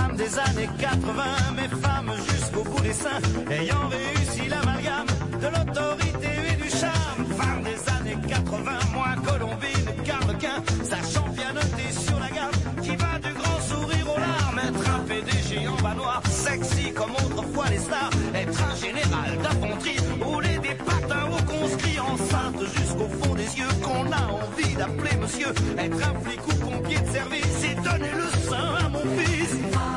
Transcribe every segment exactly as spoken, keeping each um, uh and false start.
Femmes des années quatre-vingts, mais femmes jusqu'au bout des seins, ayant réussi l'amalgame de l'autorité et du charme. Femmes des années quatre-vingts, moi Colombine, Carlequin, sachant bien noter sur la gamme, qui va du grand sourire aux larmes. Être un P D G en bas noir, sexy comme autrefois les stars. Être un général d'infanterie, rouler des patins aux conscrits, enceinte jusqu'au fond des yeux, qu'on a envie d'appeler monsieur. Être un flic ou pompier de service et donner le sein à mon fils.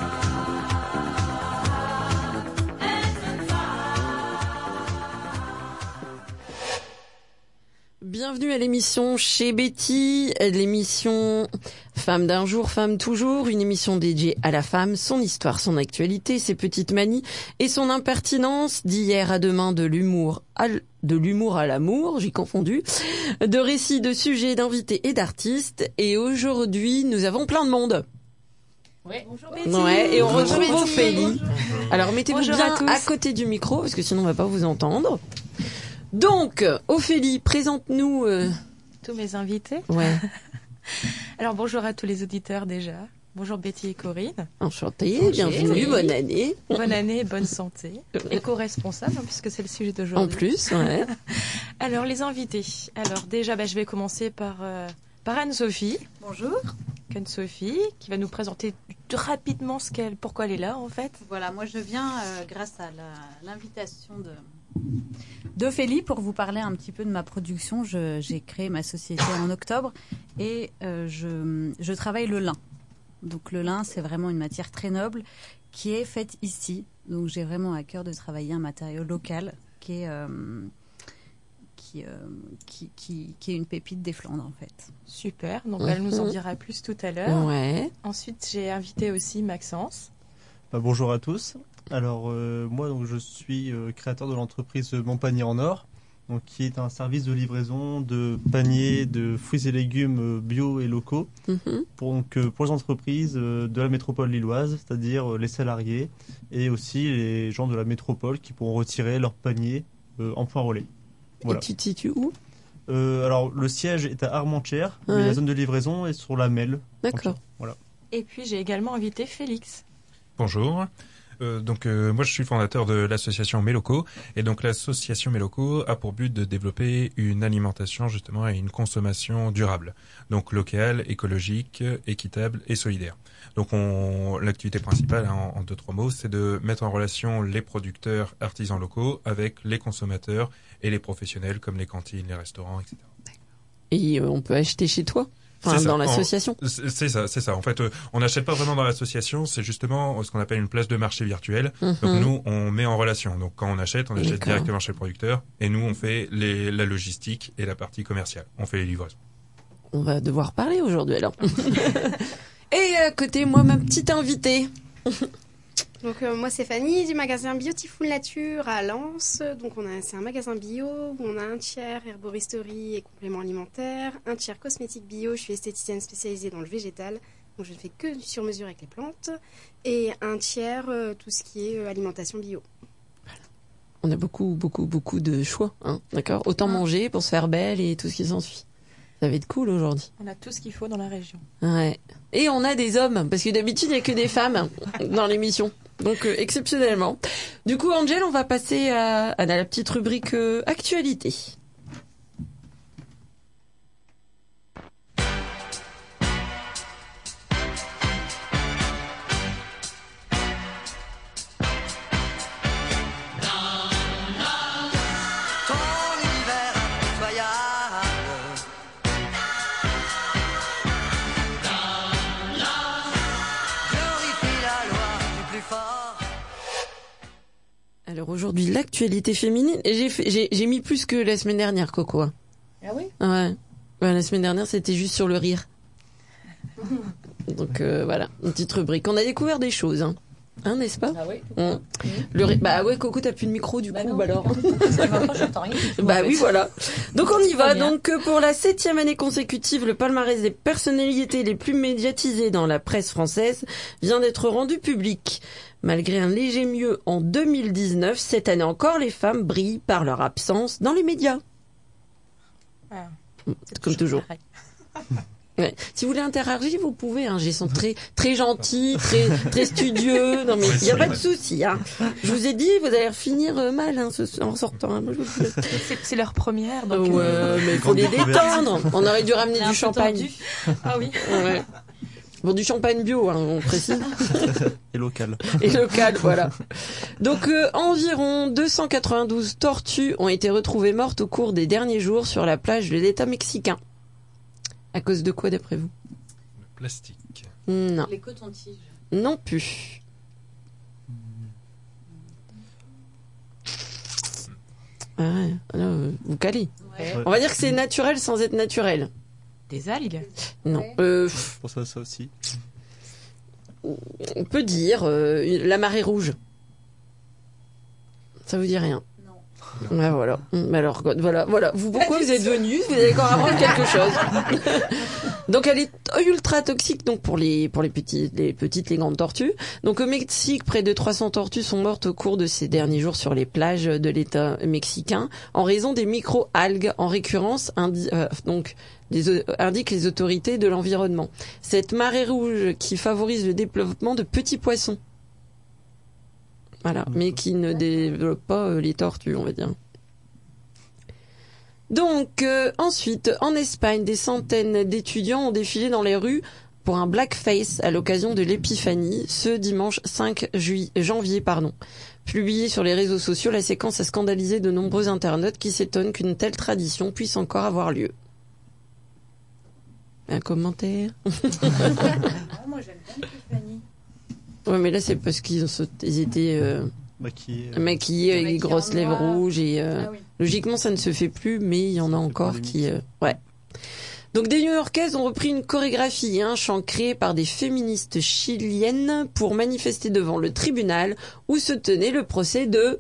Bienvenue à l'émission Chez Betty, l'émission Femme d'un jour, Femme toujours, une émission dédiée à la femme, son histoire, son actualité, ses petites manies et son impertinence, d'hier à demain, de l'humour à l... de l'humour à l'amour, j'ai confondu, de récits, de sujets, d'invités et d'artistes. Et aujourd'hui, nous avons plein de monde. Ouais. Bonjour Betty. Ouais, et on Bonjour retrouve Betty. Ophélie. Alors mettez-vous Bonjour bien à à, à côté du micro, parce que sinon on va pas vous entendre. Donc, Ophélie, présente-nous... Euh... Tous mes invités. Ouais. Alors, bonjour à tous les auditeurs déjà. Bonjour Betty et Corinne. Enchantée, Bonjour. bienvenue, Oui. bonne année. Bonne année, bonne santé. Éco-responsable, hein, puisque c'est le sujet d'aujourd'hui. En plus, ouais. Alors, les invités. Alors, déjà, bah, je vais commencer par, euh, par Anne-Sophie. Bonjour. Anne-Sophie, qui va nous présenter rapidement ce qu'elle, pourquoi elle est là, en fait. Voilà, moi je viens euh, grâce à la, l'invitation de d'Ophélie pour vous parler un petit peu de ma production. Je, j'ai créé ma société en octobre et euh, je, je travaille le lin. Donc le lin, c'est vraiment une matière très noble qui est faite ici. Donc j'ai vraiment à cœur de travailler un matériau local qui est... Euh, Qui, euh, qui, qui, qui est une pépite des Flandres en fait. Super, donc elle nous en dira plus tout à l'heure. Ouais. Ensuite, j'ai invité aussi Maxence. Bah, bonjour à tous. Alors euh, moi donc je suis euh, créateur de l'entreprise Mon Panier en Or, donc qui est un service de livraison de paniers de fruits et légumes euh, bio et locaux Mm-hmm. pour, donc, euh, pour les entreprises euh, de la métropole lilloise, c'est-à-dire euh, les salariés et aussi les gens de la métropole qui pourront retirer leur panier euh, en point relais. Voilà. Et tu te situes où? Euh, alors le siège est à Armentières, Ouais. mais la zone de livraison est sur la Melle. D'accord. Voilà. Et puis, j'ai également invité Félix. Bonjour. Euh, donc euh, moi je suis fondateur de l'association Méloco et donc l'association Méloco a pour but de développer une alimentation justement et une consommation durable, donc locale, écologique, équitable et solidaire. Donc on, l'activité principale hein, en, en deux trois mots, c'est de mettre en relation les producteurs artisans locaux avec les consommateurs et les professionnels comme les cantines, les restaurants, et cetera. Et euh, on peut acheter chez toi? Enfin, C'est ça. dans l'association. En- C'est c'est ça, c'est ça. En fait, euh, on n'achète pas vraiment dans l'association, c'est justement ce qu'on appelle une place de marché virtuelle. Mhm. Donc nous, on met en relation. Donc quand on achète, on achète D'accord. directement chez le producteur et nous, on fait les, la logistique et la partie commerciale. On fait les livraisons. On va devoir parler aujourd'hui alors. Et à côté, moi, ma petite invitée. Donc euh, moi c'est Fanny du magasin Beautiful Nature à Lens. Donc on a c'est un magasin bio où on a un tiers herboristerie et compléments alimentaires, un tiers cosmétique bio. Je suis esthéticienne spécialisée dans le végétal, donc je ne fais que du sur-mesure avec les plantes, et un tiers euh, tout ce qui est euh, alimentation bio. On a beaucoup, beaucoup, beaucoup de choix, hein. D'accord. Autant manger pour se faire belle et tout ce qui s'ensuit. Ça va être cool aujourd'hui. On a tout ce qu'il faut dans la région. Ouais. Et on a des hommes, parce que d'habitude, il n'y a que des femmes dans l'émission. Donc, euh, exceptionnellement. Du coup, Angel, on va passer à, à la petite rubrique euh, actualité. Ton univers impitoyable. Glorifie la loi du plus fort. Alors aujourd'hui, l'actualité féminine. Et j'ai, fait, j'ai, j'ai mis plus que la semaine dernière, Coco. hein. Ah oui? Ouais. Ouais, la semaine dernière, c'était juste sur le rire. Donc euh, voilà, une petite rubrique. On a découvert des choses, hein, hein n'est-ce pas? Ah oui. Hum. Le ri- Bah ouais, Coco, t'as plus de micro du Bah coup, non. bah alors. J'entends rien. Bah oui, voilà. Donc on y va. bien. Donc euh, pour la septième année consécutive, le palmarès des personnalités les plus médiatisées dans la presse française vient d'être rendu public. Malgré un léger mieux en deux mille dix-neuf, cette année encore, les femmes brillent par leur absence dans les médias. Ah, Comme toujours. pareil. Ouais. Si vous voulez interagir, vous pouvez. Hein. J'ai sont très très gentils, très très studieux. Non mais il y a pas de souci. Hein. Je vous ai dit, vous allez finir euh, mal hein, ce, en sortant. Hein. C'est, c'est leur première. Donc ouais, euh... mais il faut les détendre. On aurait dû ramener du champagne. Ah oui. Ouais. Bon, du champagne bio, hein, on précise. Et local. Et local, voilà. Donc, euh, environ deux cent quatre-vingt-douze tortues ont été retrouvées mortes au cours des derniers jours sur la plage de l'État mexicain. À cause de quoi, d'après vous? Le plastique. Non. Les cotons-tiges. Non plus. Ah ouais, alors, euh, vous calez. Ouais. On va dire que c'est naturel sans être naturel. Des algues. Non. Ouais. Euh, Je pense à ça aussi. on peut dire euh, la marée rouge. Ça vous dit rien? Non. Ah, voilà. Mais alors, voilà, voilà. Vous, pourquoi vous êtes venus? Vous allez encore apprendre quelque chose. Donc, elle est ultra toxique, donc, pour les, pour les petites, les petites, les grandes tortues. Donc, au Mexique, près de trois cents tortues sont mortes au cours de ces derniers jours sur les plages de l'État mexicain, en raison des micro-algues en récurrence, indi- euh, donc, les, indiquent les autorités de l'environnement. Cette marée rouge qui favorise le développement de petits poissons. Voilà, mais qui ne développe pas euh, les tortues, on va dire. Donc, euh, ensuite, en Espagne, des centaines d'étudiants ont défilé dans les rues pour un blackface à l'occasion de l'épiphanie, ce dimanche cinq juillet, janvier. Pardon. Publié sur les réseaux sociaux, la séquence a scandalisé de nombreux internautes qui s'étonnent qu'une telle tradition puisse encore avoir lieu. Un commentaire? Non, moi j'aime bien l'épiphanie. Ouais, mais là, c'est parce qu'ils ont sauté, ils étaient euh, Maquillé. euh, maquillés avec des Maquillés grosses en lèvres noir. rouges et euh, Ah oui. logiquement, ça ne se fait plus, mais il y en a encore polémique. qui, euh, ouais. Donc, des New-Yorkaises ont repris une chorégraphie et un chant créé par des féministes chiliennes pour manifester devant le tribunal où se tenait le procès de.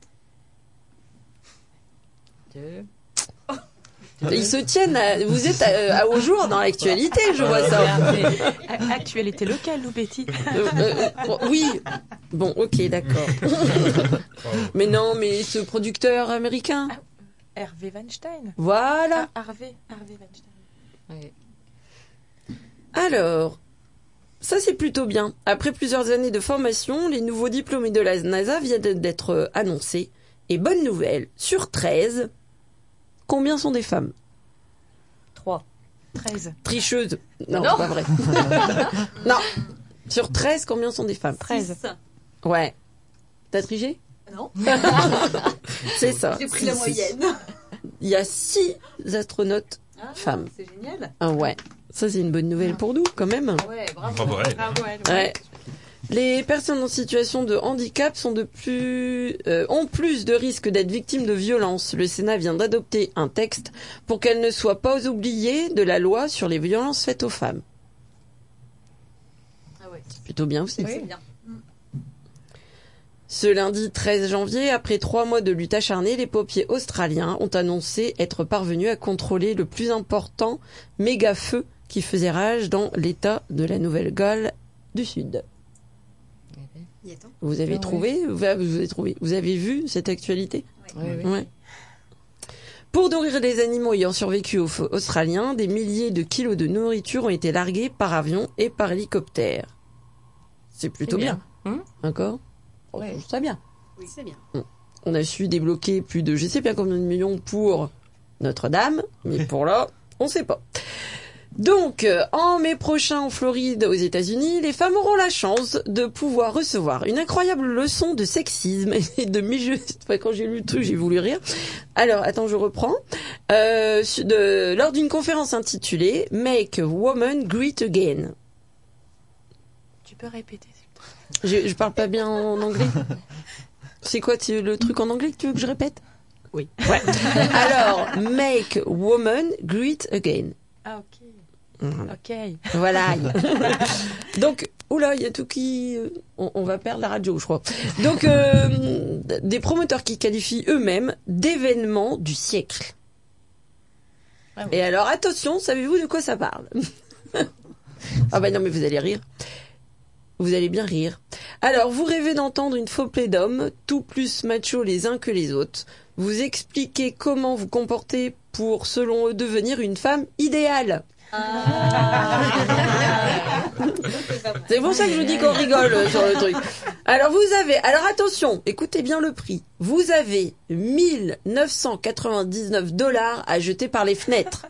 Deux. Ils se tiennent. À... Vous êtes à, à, au jour dans l'actualité, je vois ça. Actualité locale, nous, Betty. Euh, euh, oui. Bon, ok, d'accord. Mais non, mais ce producteur américain. Hervé Weinstein. Voilà. Ah, Harvey, Harvey Weinstein. Ouais. Alors, ça c'est plutôt bien. Après plusieurs années de formation, les nouveaux diplômés de la NASA viennent d'être annoncés. Et bonne nouvelle, sur treize, combien sont des femmes? Trois. treize. Tricheuse. Non, Non. c'est pas vrai. Non. Sur treize, combien sont des femmes? treize. Six. Ouais. T'as triché? Non. C'est ça. J'ai pris la Six. moyenne. Il y a six astronautes Ah, femmes. C'est génial. Ah ouais. Ça c'est une bonne nouvelle pour nous, quand même. Ouais, bravo. Bravo à elle. Bravo, elle. Ouais. Les personnes en situation de handicap sont de plus, euh, ont plus de risques d'être victimes de violences. Le Sénat vient d'adopter un texte pour qu'elles ne soient pas oubliées de la loi sur les violences faites aux femmes. Ah ouais. C'est plutôt bien aussi. C'est bien. Ce lundi treize janvier, après trois mois de lutte acharnée, les pompiers australiens ont annoncé être parvenus à contrôler le plus important méga-feu qui faisait rage dans l'état de la Nouvelle-Galles du Sud. Il est temps. Vous avez Oui. trouvé, vous avez trouvé, vous avez vu cette actualité? Oui, Ouais. Pour nourrir les animaux ayant survécu au feu australien, des milliers de kilos de nourriture ont été largués par avion et par hélicoptère. C'est plutôt C'est bien. bien. Hum D'accord? Oh, Ouais. je trouve ça bien. Oui, c'est bien. On a su débloquer plus de je sais bien combien de millions pour Notre-Dame, mais pour là, on sait pas. Donc, euh, en mai prochain en Floride, aux États-Unis, les femmes auront la chance de pouvoir recevoir une incroyable leçon de sexisme et de misogynie. Enfin, quand j'ai lu le truc, j'ai voulu rire. Alors, attends, je reprends. Euh, de, lors d'une conférence intitulée Make Woman Great Again. Tu peux répéter, s'il te plaît. Je, je parle pas bien en anglais. C'est quoi c'est le truc en anglais que tu veux que je répète? Oui. Ouais. Alors, Make Woman Great Again. Ah, ok. Voilà. Ok. Voilà. Donc, oula, il y a tout qui... On, on va perdre la radio, je crois. Donc, euh, des promoteurs qui qualifient eux-mêmes d'événements du siècle. Ah oui. Et alors, attention, savez-vous de quoi ça parle? Ah bah non, mais vous allez rire. Vous allez bien rire. Alors, vous rêvez d'entendre une flopée d'hommes, tout plus machos les uns que les autres, vous expliquer comment vous comporter pour, selon eux, devenir une femme idéale. Ah. C'est pour ça que je vous dis qu'on rigole euh, sur le truc. Alors vous avez, alors attention, écoutez bien le prix. Vous avez mille neuf cent quatre-vingt-dix-neuf dollars à jeter par les fenêtres.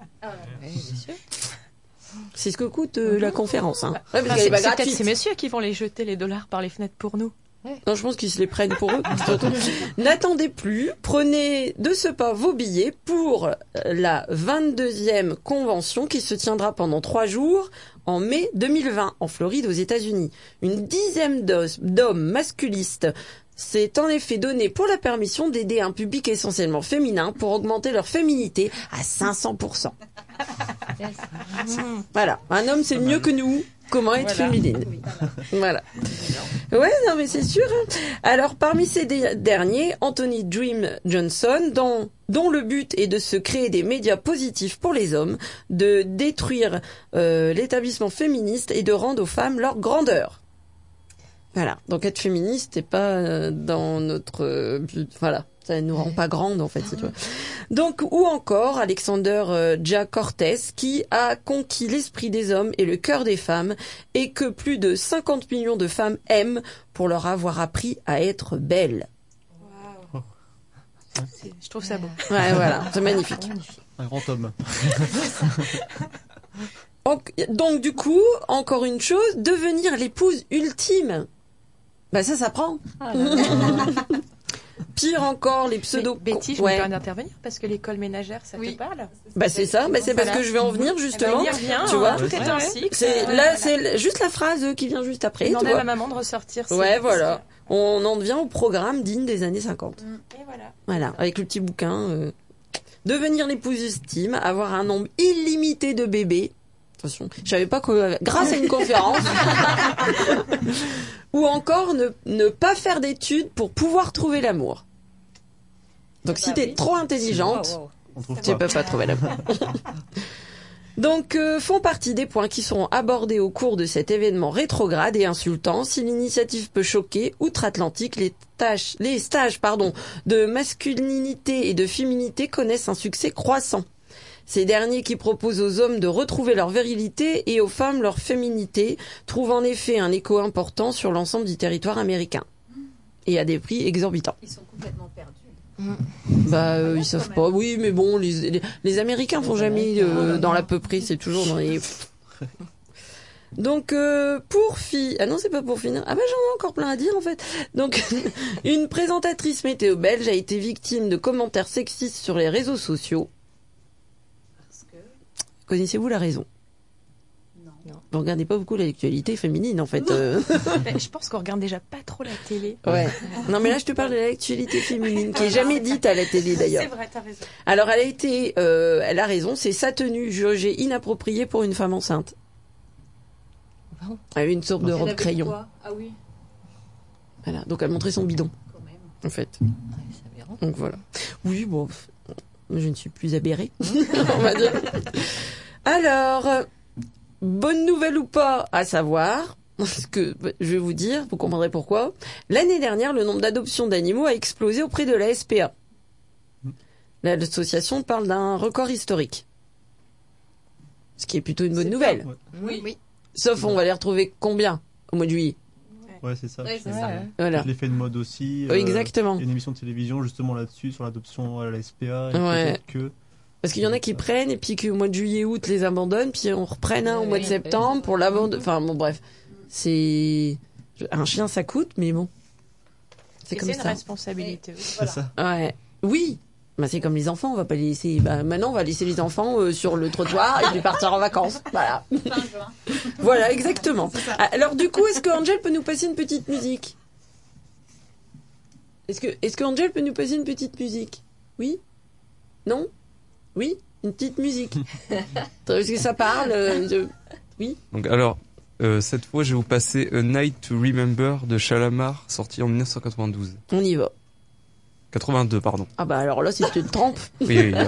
C'est ce que coûte euh, la conférence. Hein. Ouais, parce Ah, qu'elle est c'est pas c'est peut-être gratuite. ces messieurs qui vont les jeter les dollars par les fenêtres pour nous. Non, je pense qu'ils se les prennent pour eux. surtout. N'attendez plus, prenez de ce pas vos billets pour la vingt-deuxième convention qui se tiendra pendant trois jours en mai deux mille vingt en Floride aux États-Unis. Une dizaine d'os- d'hommes masculistes s'est en effet donné pour la permission d'aider un public essentiellement féminin pour augmenter leur féminité à cinq cents pour cent. Voilà, un homme c'est mieux que nous. Comment être Voilà. féminine. Voilà. Ouais, non mais c'est sûr. Hein. Alors parmi ces dé- derniers, Anthony Dream Johnson, dont, dont le but est de se créer des médias positifs pour les hommes, de détruire euh, l'établissement féministe et de rendre aux femmes leur grandeur. Voilà. Donc être féministe n'est pas euh, dans notre euh, but. Voilà. Ça ne nous rend pas grandes, en fait, c'est tout. Donc, ou encore Alexander euh, Jack Cortez, qui a conquis l'esprit des hommes et le cœur des femmes, et que plus de cinquante millions de femmes aiment pour leur avoir appris à être belles. Je trouve ça beau. Ouais, voilà, c'est magnifique. Un grand homme. Donc, donc, du coup, encore une chose, devenir l'épouse ultime. Bah ça, ça prend. Pire encore, les pseudo... Mais Betty, je ouais. me permets d'intervenir parce que l'école ménagère, ça Oui. te parle? Bah c'est ça, bah c'est parce Voilà. que je vais en venir Eh ben, justement. on y revient, tu hein, vois, tout est un cycle. C'est Euh, là, voilà. c'est juste la phrase qui vient juste après. Tu Demandez à vois. ma maman de ressortir. ces- Ouais, voilà. On en devient au programme digne des années cinquante. Et voilà. Voilà, avec le petit bouquin. euh, Devenir l'épouse ultime, avoir un nombre illimité de bébés. Attention, je savais pas que grâce à une conférence. Ou encore ne, ne pas faire d'études pour pouvoir trouver l'amour. Donc si t'es trop intelligente, On trouve tu pas. peux pas trouver l'amour. Donc, euh, font partie des points qui seront abordés au cours de cet événement rétrograde et insultant. Si l'initiative peut choquer, outre-Atlantique, les tâches, les stages, pardon, de masculinité et de féminité connaissent un succès croissant. Ces derniers qui proposent aux hommes de retrouver leur virilité et aux femmes leur féminité trouvent en effet un écho important sur l'ensemble du territoire américain. Et à des prix exorbitants. Ils sont complètement perdus. Bah, euh, Ah bon, ils savent quand pas. même. Oui, mais bon, les, les, les Américains font jamais euh, dans l'à peu près. C'est toujours dans les. Donc, euh, pour fi... Ah non, c'est pas pour finir. Ah bah, j'en ai encore plein à dire, en fait. Donc, une présentatrice météo belge a été victime de commentaires sexistes sur les réseaux sociaux. Parce que... Connaissez-vous la raison? Non. Vous regardez pas beaucoup l'actualité féminine, en fait. euh. Ben, je pense qu'on regarde déjà pas trop la télé. Ouais. Non, mais là, je te parle de l'actualité féminine, qui est jamais dite à la télé, d'ailleurs. C'est vrai, t'as raison. Alors, elle a été, euh, elle a raison, c'est sa tenue jugée inappropriée pour une femme enceinte. Bon. Elle avait une sorte de Elle robe avait crayon. quoi Ah oui, Voilà. Donc, elle montrait son bidon, quand même. en fait. Donc, voilà. Oui, bon, pff, je ne suis plus aberrée, on va dire. Alors, euh, bonne nouvelle ou pas, à savoir, parce que je vais vous dire, vous comprendrez pourquoi. L'année dernière, le nombre d'adoptions d'animaux a explosé auprès de la S P A. L'association parle d'un record historique. Ce qui est plutôt une bonne C'est nouvelle. Ouais. Oui, oui. Sauf, on va les retrouver combien au mois de juillet? Ouais, c'est ça. Ouais, c'est Ouais, ça. ouais. Voilà. L'effet de mode aussi. Oui, exactement. Il y a une émission de télévision justement là-dessus, sur l'adoption à la S P A. Et Ouais. peut-être que... Parce qu'il y en a qui prennent et puis qu'au mois de juillet, août, les abandonnent, puis on reprenne un au Oui, mois de oui, septembre oui. pour l'abandon. Enfin, bon, bref. C'est... Un chien, ça coûte, mais bon. C'est Et comme c'est une ça. responsabilité aussi. C'est ça. Ouais. Oui. Bah, c'est comme les enfants, on va pas les laisser. Bah, maintenant, on va laisser les enfants euh, sur le trottoir et puis partir en vacances. Voilà. Fin juin. Voilà, exactement. Ah, alors, du coup, est-ce que Angel peut nous passer une petite musique? Est-ce que, est-ce que Angel peut nous passer une petite musique? Oui? Non? Oui? Une petite musique. Est-ce que ça parle? euh, de- Oui? Donc alors, euh, cette fois, je vais vous passer A Night to Remember de Shalamar, sorti en dix-neuf cent quatre-vingt-douze. On y va. quatre-vingt-deux, pardon. Ah bah alors là, si tu te trompes. Oui, oui, oui.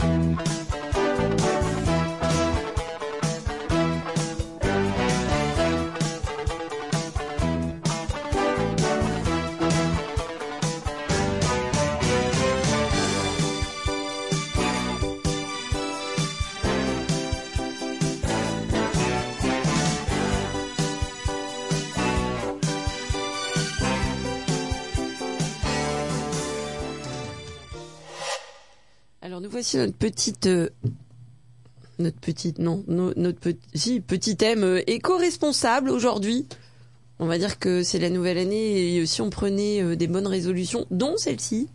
Alors nous voici notre petite, euh, notre petite, non, no, notre petit, si, petit thème euh, éco-responsable aujourd'hui. On va dire que c'est la nouvelle année et si on prenait euh, des bonnes résolutions, dont celle-ci.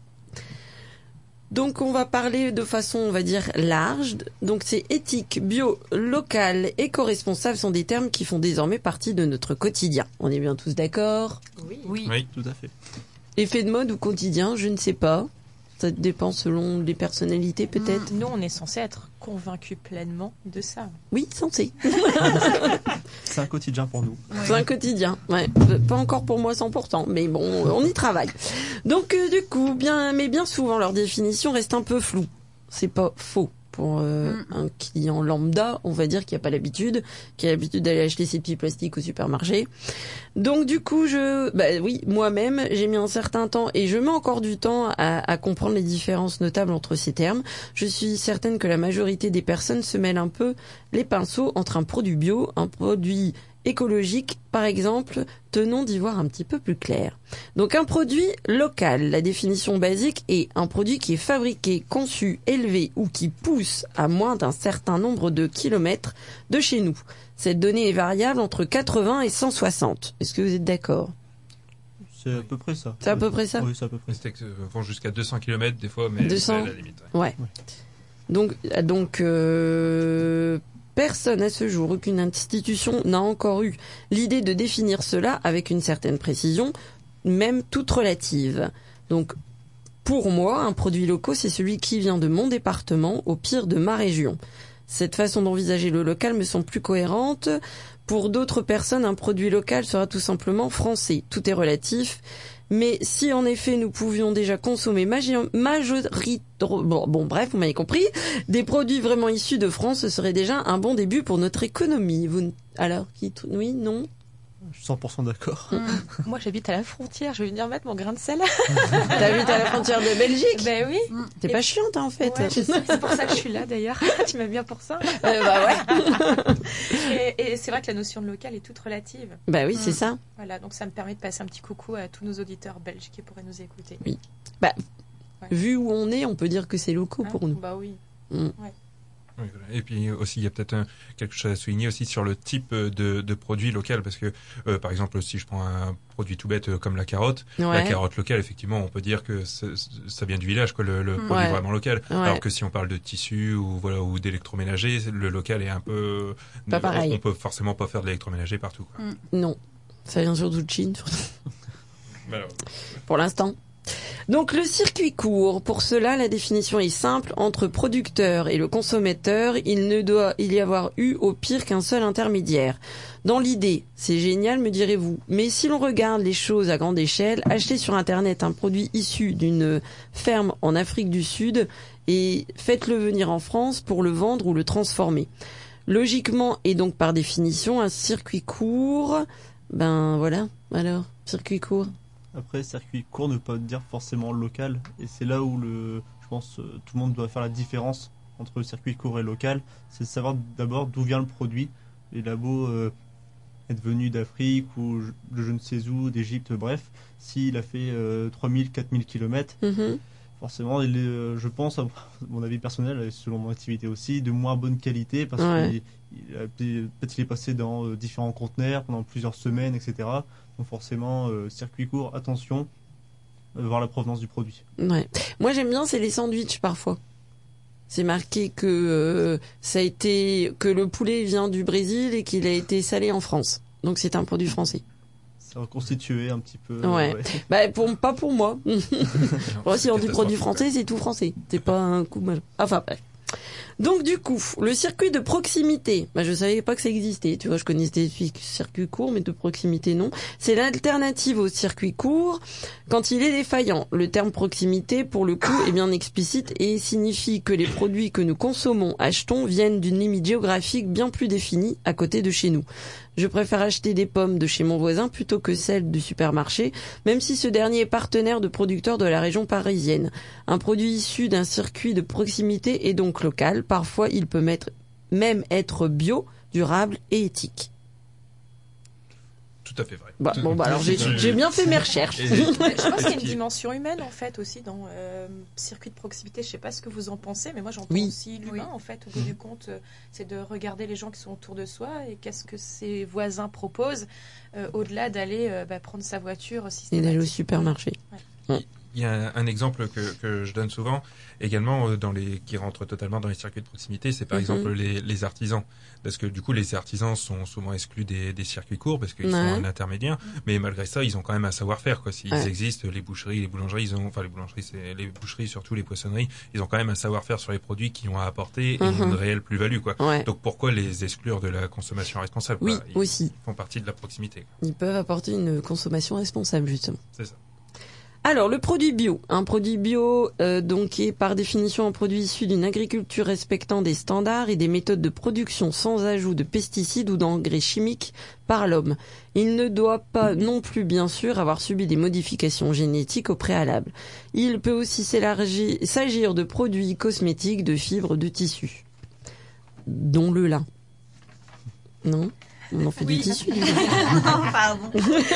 Donc on va parler de façon, on va dire, large. Donc c'est éthique, bio, local, éco-responsable sont des termes qui font désormais partie de notre quotidien. On est bien tous d'accord ? Oui. Oui. Oui. Tout à fait. Effet de mode ou quotidien, je ne sais pas. Ça dépend selon les personnalités peut-être. Nous, on est censé être convaincus pleinement de ça. Oui, censé. C'est un quotidien pour nous. C'est un quotidien. Ouais. Pas encore pour moi cent pour cent, mais bon, on y travaille. Donc euh, du coup, bien, mais bien souvent leur définition reste un peu floue. C'est pas faux. Pour euh, mm. un client lambda, on va dire qu'il n'y a pas l'habitude, qui a l'habitude d'aller acheter ses petits plastiques au supermarché. Donc du coup, je, bah oui, moi-même, j'ai mis un certain temps et je mets encore du temps à, à comprendre les différences notables entre ces termes. Je suis certaine que la majorité des personnes se mêlent un peu les pinceaux entre un produit bio, un produit écologique, par exemple, tenons d'y voir un petit peu plus clair. Donc un produit local, la définition basique est un produit qui est fabriqué, conçu, élevé ou qui pousse à moins d'un certain nombre de kilomètres de chez nous. Cette donnée est variable entre quatre-vingts et cent soixante. Est-ce que vous êtes d'accord ? C'est à peu près ça. C'est à peu près ça ? Oui, c'est à peu près ça. C'était vont jusqu'à deux cents kilomètres des fois, mais deux cents c'est à la limite. Ouais. Ouais. Donc, donc euh, personne à ce jour, aucune institution n'a encore eu l'idée de définir cela avec une certaine précision, même toute relative. Donc, pour moi, un produit local, c'est celui qui vient de mon département, au pire de ma région. Cette façon d'envisager le local me semble plus cohérente. Pour d'autres personnes, un produit local sera tout simplement français. Tout est relatif. Mais si en effet nous pouvions déjà consommer majoritairement, bon, bon bref, vous m'avez compris, des produits vraiment issus de France, ce serait déjà un bon début pour notre économie. Vous, alors, qui, oui, non ? Je suis cent pour cent d'accord. Mmh. Moi, j'habite à la frontière. Je vais venir mettre mon grain de sel. T'habites à la frontière de Belgique ? Ben oui. T'es Et pas chiante, hein, en fait. Ouais, je sais. C'est pour ça que je suis là, d'ailleurs. Tu m'aimes bien pour ça. Euh, bah ouais. et, et c'est vrai que la notion de local est toute relative. Bah oui, c'est mmh. ça. Voilà, donc ça me permet de passer un petit coucou à tous nos auditeurs belges qui pourraient nous écouter. Oui. Bah, ouais. Vu où on est, on peut dire que c'est locaux hein pour nous. Bah oui. Mmh. Ouais. Oui, voilà. Et puis aussi, il y a peut-être un, quelque chose à souligner aussi sur le type de, de produit local, parce que euh, par exemple, si je prends un produit tout bête euh, comme la carotte, Ouais. la carotte locale, effectivement, on peut dire que ça vient du village, quoi, le, le produit Ouais. vraiment local. Ouais. Alors que si on parle de tissu ou voilà ou d'électroménager, le local est un peu Pas pareil. On, on peut forcément pas faire de l'électroménager partout, quoi. Mm. Non. Ça vient surtout de Chine, surtout. Alors, Pour l'instant. Donc le circuit court, pour cela la définition est simple, entre producteur et le consommateur, il ne doit y avoir eu au pire qu'un seul intermédiaire. Dans l'idée, c'est génial me direz-vous, mais si l'on regarde les choses à grande échelle, acheter sur internet un produit issu d'une ferme en Afrique du Sud et faites-le venir en France pour le vendre ou le transformer. Logiquement et donc par définition, un circuit court, ben voilà, alors, circuit court. Après, circuit court ne peut pas dire forcément local. Et c'est là où le, je pense euh, tout le monde doit faire la différence entre le circuit court et local. C'est de savoir d'abord d'où vient le produit. Il a beau euh, être venu d'Afrique ou de je ne sais où, d'Égypte, bref. S'il a fait euh, trois mille, quatre mille kilomètres, Mm-hmm. forcément, il est, euh, je pense, à mon avis personnel, et selon mon activité aussi, de moins bonne qualité parce Ouais. qu'il il a- peut-être il est passé dans euh, différents conteneurs pendant plusieurs semaines, et cetera. Donc forcément, euh, circuit court, attention, euh, voir la provenance du produit. Ouais. Moi j'aime bien c'est les sandwichs parfois. C'est marqué que euh, ça a été que le poulet vient du Brésil et qu'il a été salé en France. Donc c'est un produit français. C'est reconstitué un petit peu. Ouais. euh, Bah pour pas pour moi. Moi si on dit produit catastrophique, français, c'est tout français. C'est pas un coup mal. Enfin bref. Donc du coup, le circuit de proximité, bah, je savais pas que ça existait. Tu vois, je connaissais les circuits courts, mais de proximité non. C'est l'alternative au circuit court quand il est défaillant. Le terme proximité, pour le coup, est bien explicite et signifie que les produits que nous consommons, achetons, viennent d'une limite géographique bien plus définie à côté de chez nous. Je préfère acheter des pommes de chez mon voisin plutôt que celles du supermarché, même si ce dernier est partenaire de producteurs de la région parisienne. Un produit issu d'un circuit de proximité est donc local. Parfois, il peut mettre, même être bio, durable et éthique. Tout à fait vrai. Bah, bon, bah alors j'ai, j'ai bien fait mes recherches. Je pense qu'il y a une dimension humaine en fait aussi dans euh, circuit de proximité. Je sais pas ce que vous en pensez, mais moi j'entends Oui. aussi l'humain Oui. en fait. Au bout du compte, euh, c'est de regarder les gens qui sont autour de soi et qu'est-ce que ses voisins proposent euh, au-delà d'aller euh, bah, prendre sa voiture Et systématiquement. d'aller au supermarché. Il y a un exemple que, que je donne souvent, également dans les qui rentre totalement dans les circuits de proximité, c'est par Mhm. exemple les, les artisans, parce que du coup les artisans sont souvent exclus des, des circuits courts parce qu'ils Ouais. sont en intermédiaire, mais malgré ça ils ont quand même un savoir-faire quoi. S'ils Ouais. existent, les boucheries, les boulangeries, ils ont, enfin les boulangeries, c'est les boucheries surtout les poissonneries, ils ont quand même un savoir-faire sur les produits qui ont à apporter et Mhm. une réelle plus-value quoi. Ouais. Donc pourquoi les exclure de la consommation responsable Oui, quoi Ils aussi. font partie de la proximité. quoi. Ils peuvent apporter une consommation responsable, justement. C'est ça. Alors, le produit bio. Un produit bio, euh, donc, est par définition un produit issu d'une agriculture respectant des standards et des méthodes de production sans ajout de pesticides ou d'engrais chimiques par l'homme. Il ne doit pas non plus, bien sûr, avoir subi des modifications génétiques au préalable. Il peut aussi s'élargir- s'agir de produits cosmétiques, de fibres, de tissus, dont le lin. Non ? On en fait Oui. du tissu. du lin. Pardon.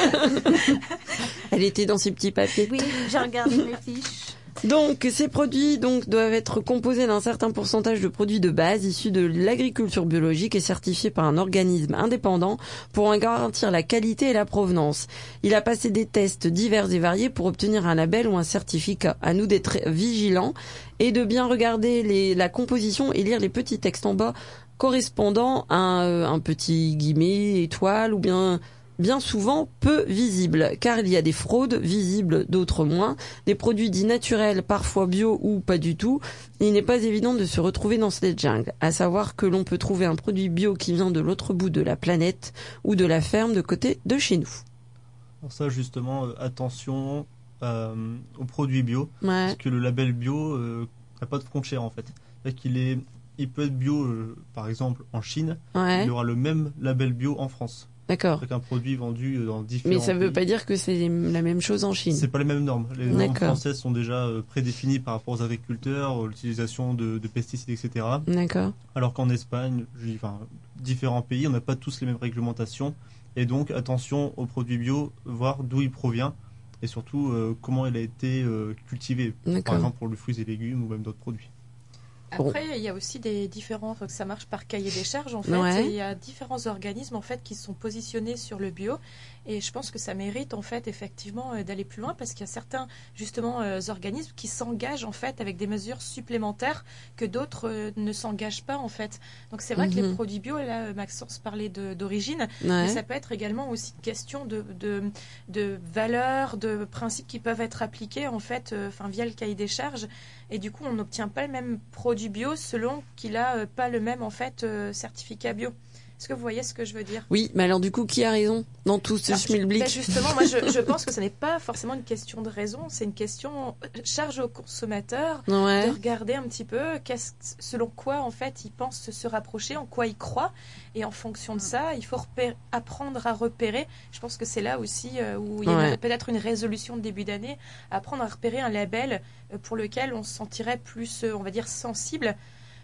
Elle était dans ses petits papiers. Oui, j'ai regardé mes fiches. Donc, ces produits donc doivent être composés d'un certain pourcentage de produits de base issus de l'agriculture biologique et certifiés par un organisme indépendant pour en garantir la qualité et la provenance. Il a passé des tests divers et variés pour obtenir un label ou un certificat. À nous d'être vigilants et de bien regarder les, la composition et lire les petits textes en bas correspondant à un, un petit guillemet, étoile ou bien... bien souvent peu visibles, car il y a des fraudes visibles, d'autres moins, des produits dits naturels, parfois bio ou pas du tout. Il n'est pas évident de se retrouver dans cette jungle, à savoir que l'on peut trouver un produit bio qui vient de l'autre bout de la planète ou de la ferme de côté de chez nous. Pour ça, justement, euh, attention euh, aux produits bio, Ouais, parce que le label bio euh, n'a pas de frontière en fait. C'est-à-dire qu'il est, il peut être bio, euh, par exemple, en Chine, ouais, il aura le même label bio en France. d'accord. Avec un produit vendu euh, dans différents Mais ça veut pays. pas dire que c'est la même chose en Chine. C'est pas les mêmes normes. Les normes D'accord. françaises sont déjà euh, prédéfinies par rapport aux agriculteurs, euh, l'utilisation de, de pesticides, et cetera. D'accord. Alors qu'en Espagne, j'ai- enfin, différents pays, on n'a pas tous les mêmes réglementations. Et donc, attention aux produits bio, voir d'où il provient et surtout euh, comment il a été euh, cultivé. Par D'accord. exemple, pour les fruits et légumes ou même d'autres produits. Après, il y a aussi des différents, faut que ça marche par cahier des charges en fait. Ouais. Et il y a différents organismes en fait qui sont positionnés sur le bio. Et je pense que ça mérite en fait effectivement euh, d'aller plus loin parce qu'il y a certains justement euh, organismes qui s'engagent en fait avec des mesures supplémentaires que d'autres euh, ne s'engagent pas en fait. Donc c'est vrai que les Mhm. produits bio, là euh, Maxence parlait de- d'origine, mais Ouais. ça peut être également aussi une question de, de, de valeurs, de principes qui peuvent être appliqués en fait, euh, enfin via le cahier des charges. Et du coup, on n'obtient pas le même produit bio selon qu'il a euh, pas le même en fait euh, certificat bio. Est-ce que vous voyez ce que je veux dire? Oui, mais alors du coup, qui a raison dans tout ce Alors, je- schmilblick? ben justement, moi je, je pense que ce n'est pas forcément une question de raison, c'est une question euh, charge au consommateur Ouais. de regarder un petit peu qu'est-ce, selon quoi en fait il pense se rapprocher, en quoi il croit, et en fonction de ça, il faut repérer- apprendre à repérer. Je pense que c'est là aussi euh, où il y a Ouais. une- peut-être une résolution de début d'année, apprendre à repérer un label euh, pour lequel on se sentirait plus, euh, on va dire, sensible.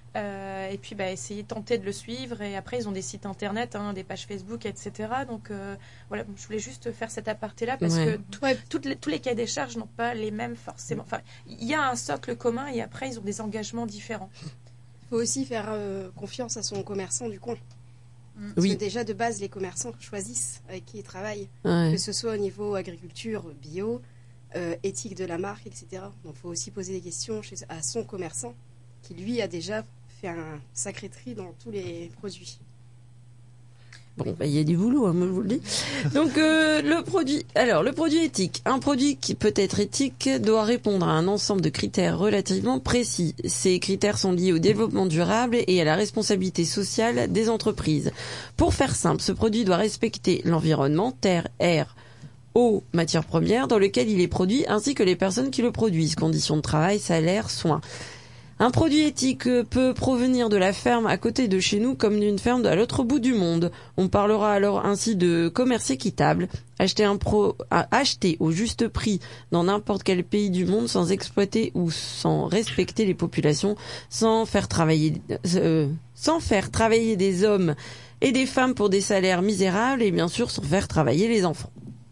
Euh, et puis bah, essayer de tenter de le suivre, et après ils ont des sites internet, hein, des pages Facebook, et cetera. Donc euh, voilà, je voulais juste faire cet aparté là parce Ouais. que tout- toutes les- tous les cahiers des charges n'ont pas les mêmes forcément. Enfin, il y a un socle commun et après ils ont des engagements différents. Il faut aussi faire euh, confiance à son commerçant du coin. Parce Oui. que déjà, de base, les commerçants choisissent avec qui ils travaillent, Ouais. que ce soit au niveau agriculture, bio, euh, éthique de la marque, et cetera. Donc, il faut aussi poser des questions chez, à son commerçant, qui lui a déjà fait un sacré tri dans tous les produits. Bon, bah, il y a du boulot, hein, moi je vous le dis. Donc, euh, le produit, alors, le produit éthique. Un produit qui peut être éthique doit répondre à un ensemble de critères relativement précis. Ces critères sont liés au développement durable et à la responsabilité sociale des entreprises. Pour faire simple, ce produit doit respecter l'environnement, terre, air, eau, matières premières dans lequel il est produit, ainsi que les personnes qui le produisent, conditions de travail, salaire, soins. Un produit éthique peut provenir de la ferme à côté de chez nous comme d'une ferme à l'autre bout du monde. On parlera alors ainsi de commerce équitable, acheter un pro, acheter au juste prix dans n'importe quel pays du monde sans exploiter ou sans respecter les populations, sans faire travailler, euh, sans faire travailler des hommes et des femmes pour des salaires misérables et bien sûr sans faire travailler les enfants.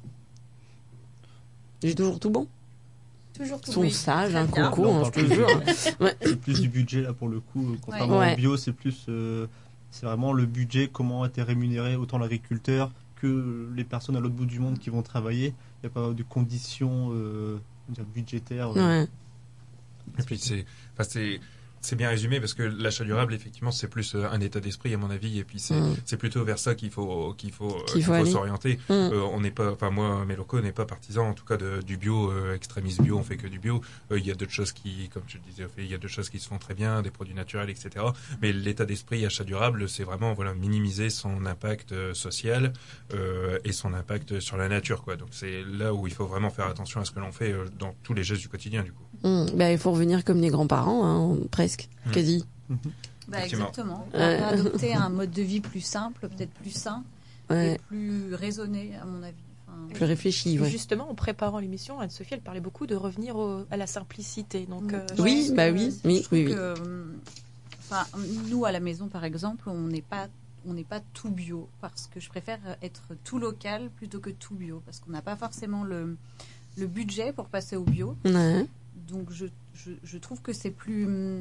J'ai toujours tout bon? Toujours tout Ils sont oui. sages, un Là, coco, on hein, je parle te plus- jure. Ouais. C'est plus du budget là pour le coup. euh, Contrairement Ouais. au bio, c'est plus, euh, c'est vraiment le budget, comment a été rémunéré autant l'agriculteur que les personnes à l'autre bout du monde qui vont travailler. Il n'y a pas de conditions euh, on va dire budgétaires. euh, Ouais. Et puis c'est, enfin c'est, c'est bien résumé parce que l'achat durable, effectivement, c'est plus euh, un état d'esprit à mon avis, et puis c'est, Mm. c'est plutôt vers ça qu'il faut, qu'il faut, euh, Qu'il qu'il faut faut aller. s'orienter. Mm. Euh, on n'est pas, enfin moi, Méloko n'est pas partisan, en tout cas de, du bio, euh, extrémiste bio, on fait que du bio. Euh, Il y a d'autres choses qui, comme je le disais, il y a d'autres choses qui se font très bien, des produits naturels, et cetera. Mais l'état d'esprit achat durable, c'est vraiment voilà minimiser son impact euh, social euh, et son impact sur la nature, quoi. Donc c'est là où il faut vraiment faire attention à ce que l'on fait euh, dans tous les gestes du quotidien, du coup. Hum, bah, il faut revenir comme les grands-parents, hein, presque, Mm. quasi. Bah, Effectivement. exactement. Ouais. Adopter un mode de vie plus simple, peut-être plus sain Ouais, et plus raisonné, à mon avis. Enfin, plus réfléchi, Et ouais. Justement, en préparant l'émission, Anne-Sophie, elle parlait beaucoup de revenir au- à la simplicité. Donc, euh, je Oui, pense bah que- oui, oui, je trouve oui, oui. que, hum, enfin, nous à la maison par exemple, on n'est pas, on n'est pas tout bio parce que je préfère être tout local plutôt que tout bio parce qu'on n'a pas forcément le, le budget pour passer au bio. Ouais. Donc je, je, je trouve que c'est plus, hum,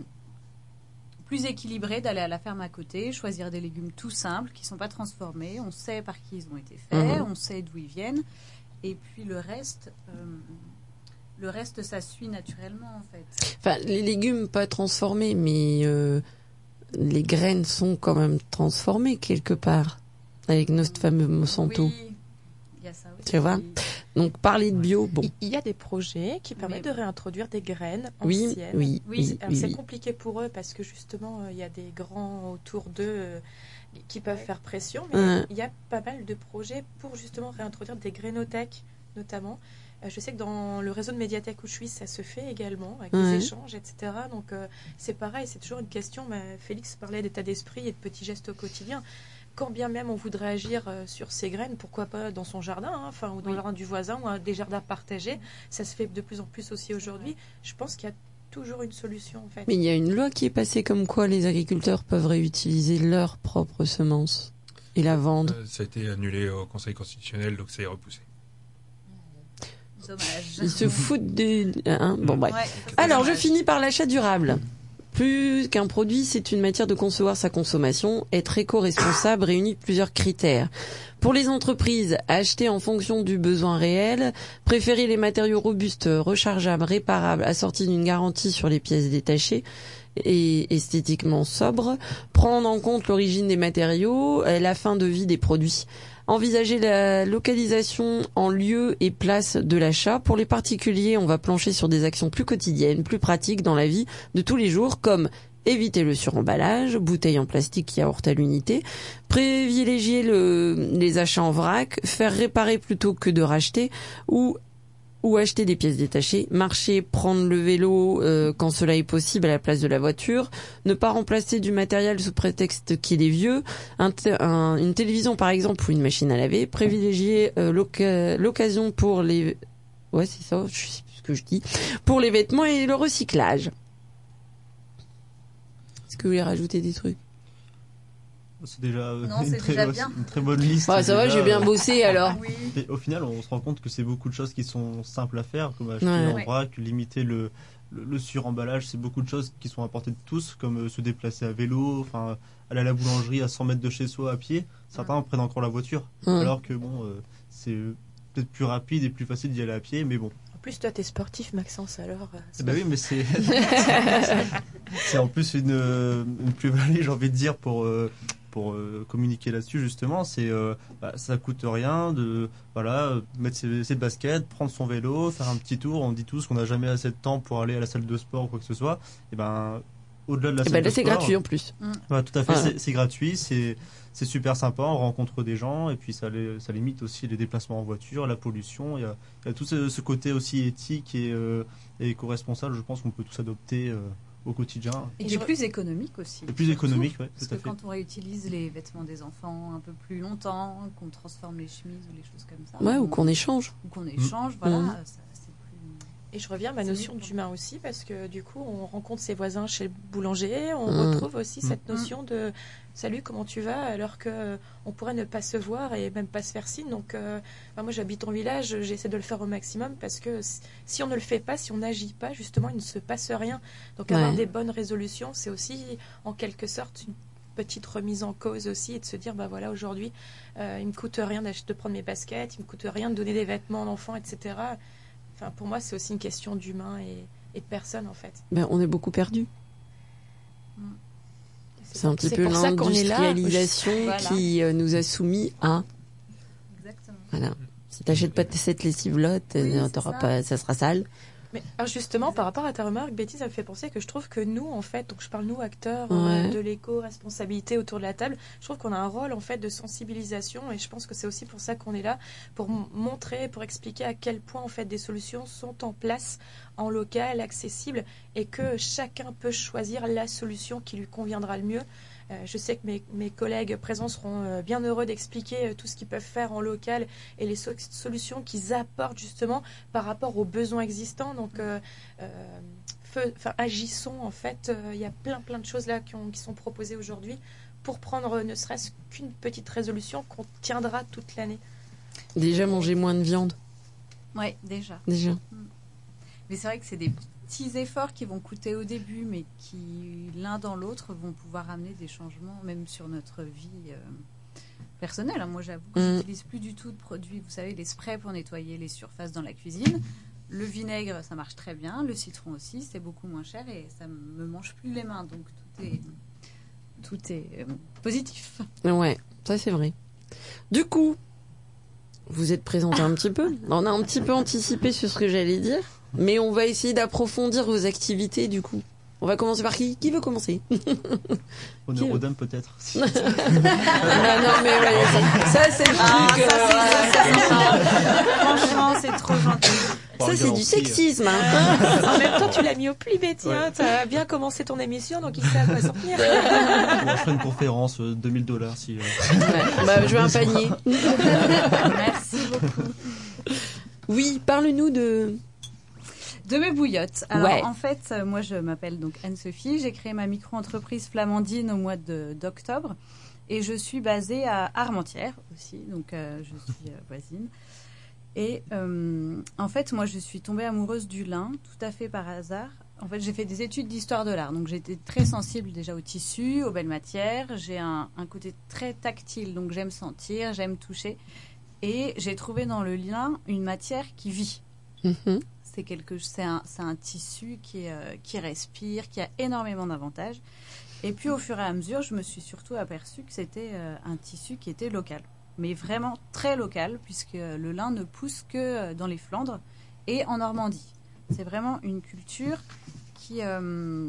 plus équilibré d'aller à la ferme à côté, choisir des légumes tout simples qui ne sont pas transformés. On sait par qui ils ont été faits, Mhm. on sait d'où ils viennent. Et puis le reste, euh, le reste, ça suit naturellement en fait. Enfin, les légumes pas transformés, mais euh, les graines sont quand même transformées quelque part avec notre fameux Monsanto. Oui, il y a ça aussi. Tu vois Donc parler de bio, bon. Il- Il y a des projets qui permettent Mais- de réintroduire des graines Oui, anciennes. oui, Oui, oui, Alors, oui, c'est oui. compliqué pour eux parce que justement, euh, il y a des grands autour d'eux euh, qui peuvent faire pression. Mais Ouais. il y a pas mal de projets pour justement réintroduire des grainothèques, notamment. Euh, je sais que dans le réseau de médiathèques où je suis, ça se fait également, avec Ouais. des échanges, et cetera. Donc, euh, c'est pareil, c'est toujours une question. Mais Félix parlait d'état d'esprit et de petits gestes au quotidien. Quand bien même on voudrait agir euh, sur ces graines, pourquoi pas dans son jardin, hein, enfin, ou dans le jardin du voisin, ou un- des jardins partagés. Ça se fait de plus en plus aussi aujourd'hui. Je pense qu'il y a toujours une solution, en fait. Mais il y a une loi qui est passée comme quoi les agriculteurs peuvent réutiliser leurs propres semences et la vendre. Euh, ça a été annulé au Conseil constitutionnel, donc c'est repoussé. Dommage. Ils se foutent de... Hein bon, bref. Ouais, ça, c'est Alors, je dommage. finis par l'achat durable. Plus qu'un produit, c'est une matière de concevoir sa consommation. Être éco-responsable réunit plusieurs critères. Pour les entreprises, acheter en fonction du besoin réel, préférer les matériaux robustes, rechargeables, réparables, assortis d'une garantie sur les pièces détachées et esthétiquement sobres, prendre en compte l'origine des matériaux, et la fin de vie des produits. Envisager la localisation en lieu et place de l'achat. Pour les particuliers, on va plancher sur des actions plus quotidiennes, plus pratiques dans la vie de tous les jours, comme éviter le suremballage, bouteilles en plastique, yaourt à l'unité, privilégier le, les achats en vrac, faire réparer plutôt que de racheter, ou ou acheter des pièces détachées, marcher, prendre le vélo euh, quand cela est possible à la place de la voiture, ne pas remplacer du matériel sous prétexte qu'il est vieux, un te- un- une télévision par exemple ou une machine à laver, privilégier euh, l'oc- l'occasion pour les... Ouais, c'est ça, je sais plus ce que je dis. Pour les vêtements et le recyclage. Est-ce que vous voulez rajouter des trucs? C'est déjà, euh, Non, une, c'est très, déjà ouais, bien. une très bonne liste. Bah, ça va, déjà. j'ai bien bossé alors. Oui. Et au final, on se rend compte que c'est beaucoup de choses qui sont simples à faire, comme acheter Ouais. en Ouais. vrac, limiter le, le, le suremballage. C'est beaucoup de choses qui sont à portée de tous, comme euh, se déplacer à vélo, enfin aller à la boulangerie à cent mètres de chez soi à pied. Certains prennent encore la voiture, Hum. alors que bon, euh, c'est euh, peut-être plus rapide et plus facile d'y aller à pied, mais bon. En plus, toi, t'es sportif, Maxence, alors. euh, Eh ben oui, mais c'est c'est en plus une, euh, une plus-value, j'ai envie de dire, pour, euh, pour euh, communiquer là-dessus justement, c'est euh, bah, ça coûte rien de voilà mettre ses, ses baskets, prendre son vélo, faire un petit tour. On dit tous qu'on n'a jamais assez de temps pour aller à la salle de sport ou quoi que ce soit. Et ben au-delà de la Et salle ben de là, c'est sport, gratuit en plus. ouais, tout à fait, Voilà. c'est, c'est gratuit, c'est c'est super sympa, on rencontre des gens et puis ça, les, ça limite aussi les déplacements en voiture, la pollution. Il y a, il y a tout ce, ce côté aussi éthique et, euh, et éco-responsable, je pense qu'on peut tous adopter euh, au quotidien. Et Et qui est je- plus économique aussi. Et plus surtout, économique, ouais, Parce tout que à fait. quand on réutilise les vêtements des enfants un peu plus longtemps, qu'on transforme les chemises ou les choses comme ça, Ouais, ou on- qu'on échange. ou qu'on échange, voilà, Mhm. ça, c'est plus... Et je reviens à ma C'est notion mieux, quoi. d'humain aussi, parce que du coup, on rencontre ses voisins chez le boulanger, on Mm. retrouve aussi cette Mm. notion de salut, comment tu vas, alors que euh, on pourrait ne pas se voir et même pas se faire signe. Donc, euh, bah, moi, j'habite en village, j'essaie de le faire au maximum, parce que si, si on ne le fait pas, si on n'agit pas, justement, il ne se passe rien. Donc, avoir Ouais. des bonnes résolutions, c'est aussi, en quelque sorte, une petite remise en cause aussi, et de se dire, bah voilà, aujourd'hui, euh, il me coûte rien d'acheter, de prendre mes baskets, il me coûte rien de donner des vêtements à l'enfant, et cetera. Enfin, pour moi, c'est aussi une question d'humain et, et de personne, en fait. Ben, on est beaucoup perdu. C'est un petit c'est peu pour ça qu'on est là. l'industrialisation Voilà. qui euh, nous a soumis à. Exactement. Voilà. Si t'achètes pas cette lessive-là, t'es- Oui, c'est t'auras ça. pas, ça sera sale. Mais alors justement, par rapport à ta remarque, Betty, ça me fait penser que je trouve que nous, en fait, donc je parle nous, acteurs Ouais. euh, de l'éco-responsabilité autour de la table, je trouve qu'on a un rôle, en fait, de sensibilisation, et je pense que c'est aussi pour ça qu'on est là, pour m- montrer, pour expliquer à quel point, en fait, des solutions sont en place, en local, accessibles, et que chacun peut choisir la solution qui lui conviendra le mieux. Euh, je sais que mes, mes collègues présents seront euh, bien heureux d'expliquer euh, tout ce qu'ils peuvent faire en local et les so- solutions qu'ils apportent justement par rapport aux besoins existants. Donc, euh, euh, feu- enfin, agissons en fait. euh, Il y a plein plein de choses là qui, ont- qui sont proposées aujourd'hui pour prendre euh, ne serait-ce qu'une petite résolution qu'on tiendra toute l'année. Déjà manger moins de viande. Ouais, déjà. Déjà. Mais c'est vrai que c'est des petits efforts qui vont coûter au début, mais qui, l'un dans l'autre, vont pouvoir amener des changements, même sur notre vie euh, personnelle. hein. Moi, j'avoue que Mm. je n'utilise plus du tout de produits, vous savez, les sprays pour nettoyer les surfaces dans la cuisine. Le vinaigre, ça marche très bien. Le citron aussi, c'est beaucoup moins cher et ça me mange plus les mains. Donc, tout est, tout est euh, positif. Ouais, ça c'est vrai. Du coup, vous êtes présenté un petit peu. On a un petit peu anticipé sur ce que j'allais dire, mais on va essayer d'approfondir vos activités du coup. On va commencer par qui Qui veut commencer? Honneur aux dames peut-être. Si- Non, non, mais ouais, ça, ça, c'est le Ah, truc. ça, euh, c'est- ça, c'est sympa. Franchement, c'est trop gentil. Par ça, le c'est Grand du Prix, euh, sexisme. Hein. En même temps, tu l'as mis au pli, Betty. Ouais. Hein, tu as bien commencé ton émission, donc il sait à quoi s'en tenir. On ferait une conférence, euh, deux mille dollars si. euh, Ouais. Bah, je veux un panier. Merci beaucoup. Oui, parle-nous de. De mes bouillottes. Alors, Ouais. en fait, euh, moi, je m'appelle donc Anne-Sophie. J'ai créé ma micro-entreprise Flamandine au mois de- d'octobre. Et je suis basée à Armentières aussi. Donc, euh, je suis euh, voisine. Et euh, en fait, moi, je suis tombée amoureuse du lin, tout à fait par hasard. En fait, j'ai fait des études d'histoire de l'art. Donc, j'étais très sensible déjà au tissu, aux belles matières. J'ai un, un côté très tactile. Donc, j'aime sentir, j'aime toucher. Et j'ai trouvé dans le lin une matière qui vit. Mhm. C'est quelque, c'est un, c'est un tissu qui, est, euh, qui respire, qui a énormément d'avantages. Et puis au fur et à mesure, je me suis surtout aperçue que c'était euh, un tissu qui était local, mais vraiment très local, puisque le lin ne pousse que euh, dans les Flandres et en Normandie. C'est vraiment une culture qui, euh,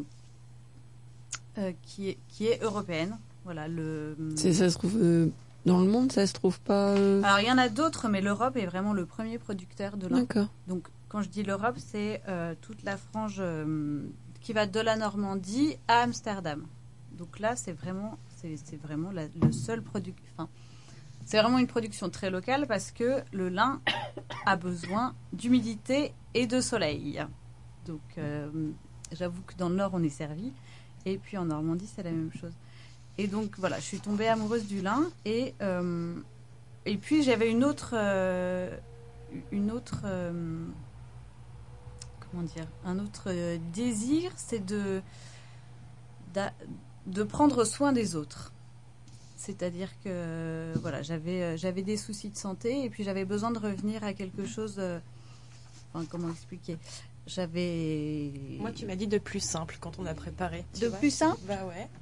euh, qui, est, qui est européenne. Voilà, le, C'est, ça se trouve euh, dans le monde, ça se trouve pas. euh, Alors il y en a d'autres, mais l'Europe est vraiment le premier producteur de lin. D'accord. Donc, quand je dis l'Europe, c'est euh, toute la frange euh, qui va de la Normandie à Amsterdam. Donc là, c'est vraiment, c'est, c'est vraiment la- le seul produit. Enfin, c'est vraiment une production très locale parce que le lin a besoin d'humidité et de soleil. Donc, euh, j'avoue que dans le Nord, on est servi. Et puis en Normandie, c'est la même chose. Et donc, voilà, je suis tombée amoureuse du lin. Et, euh, et puis, j'avais une autre. euh, une autre. euh, comment dire, un autre euh, désir, c'est de, d'a- de prendre soin des autres. C'est-à-dire que euh, voilà, j'avais, euh, j'avais des soucis de santé et puis j'avais besoin de revenir à quelque chose. euh, enfin, comment expliquer J'avais. Moi, tu m'as dit de plus simple quand on a préparé. tu De vois. plus simple Bah ouais.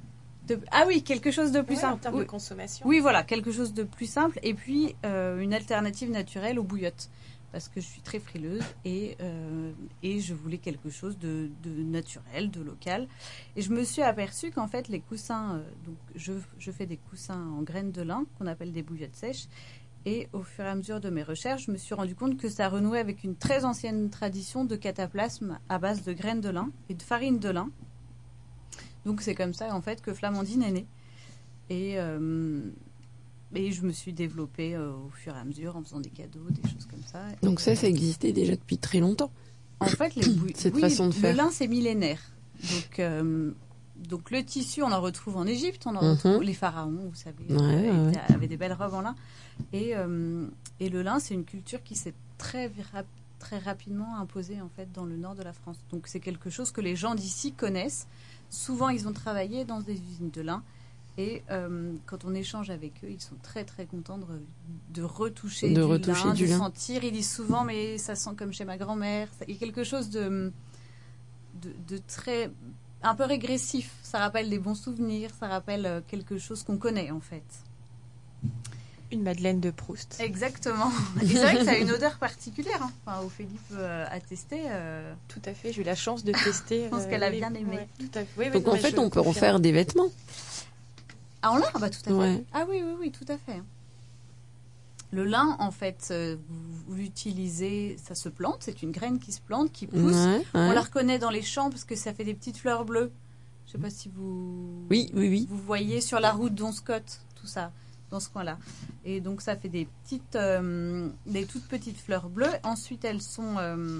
De... Ah oui, quelque chose de plus Ouais, en simple. termes Oui. de consommation. Oui, voilà, quelque chose de plus simple. Et puis, euh, une alternative naturelle aux bouillottes. Parce que je suis très frileuse et, euh, et je voulais quelque chose de, de naturel, de local. Et je me suis aperçue qu'en fait, les coussins... Euh, donc je, je fais des coussins en graines de lin, qu'on appelle des bouillottes sèches. Et au fur et à mesure de mes recherches, je me suis rendu compte que ça renouait avec une très ancienne tradition de cataplasme à base de graines de lin et de farine de lin. Donc c'est comme ça en fait que Flamandine est née. Et, euh, et je me suis développée euh, au fur et à mesure en faisant des cadeaux, des choses comme ça. Donc ça, ça existait déjà depuis très longtemps. En fait, les bouilles, Cette oui, façon de faire. le lin c'est millénaire. Donc, euh, donc le tissu, on en retrouve en Égypte, on en Mhm. retrouve les pharaons, vous savez, Ouais, euh, ouais, étaient- avaient des belles robes en lin. Et, euh, et le lin, c'est une culture qui s'est très rap- très rapidement imposée en fait dans le nord de la France. Donc c'est quelque chose que les gens d'ici connaissent. Souvent, ils ont travaillé dans des usines de lin. Et euh, quand on échange avec eux, ils sont très très contents de, de retoucher, De du, retoucher lin, du de lin. sentir. Ils disent souvent, mais ça sent comme chez ma grand-mère. Il y a quelque chose de, de, de très un peu régressif. Ça rappelle des bons souvenirs. Ça rappelle euh, quelque chose qu'on connaît en fait. Une Madeleine de Proust. Exactement. Et c'est vrai que ça a une odeur particulière. Hein. Enfin, où Philippe euh, a testé. Euh... Tout à fait, j'ai eu la chance de tester. Je pense euh, qu'elle a les- bien aimé. Ouais, tout à fait. Oui, oui, Donc non, en mais fait, je on peut en confirme. faire des vêtements. Ah, en lin, bah tout à fait. Ouais. Ah oui, oui, oui, tout à fait. Le lin, en fait, euh, vous, vous l'utilisez, ça se plante, c'est une graine qui se plante, qui pousse. Ouais, On ouais. la reconnaît dans les champs parce que ça fait des petites fleurs bleues. Je sais pas si vous Oui, oui, oui. vous voyez sur la route d'Onscott, tout ça, dans ce coin-là. Et donc ça fait des petites, euh, des toutes petites fleurs bleues. Ensuite, elles sont, euh,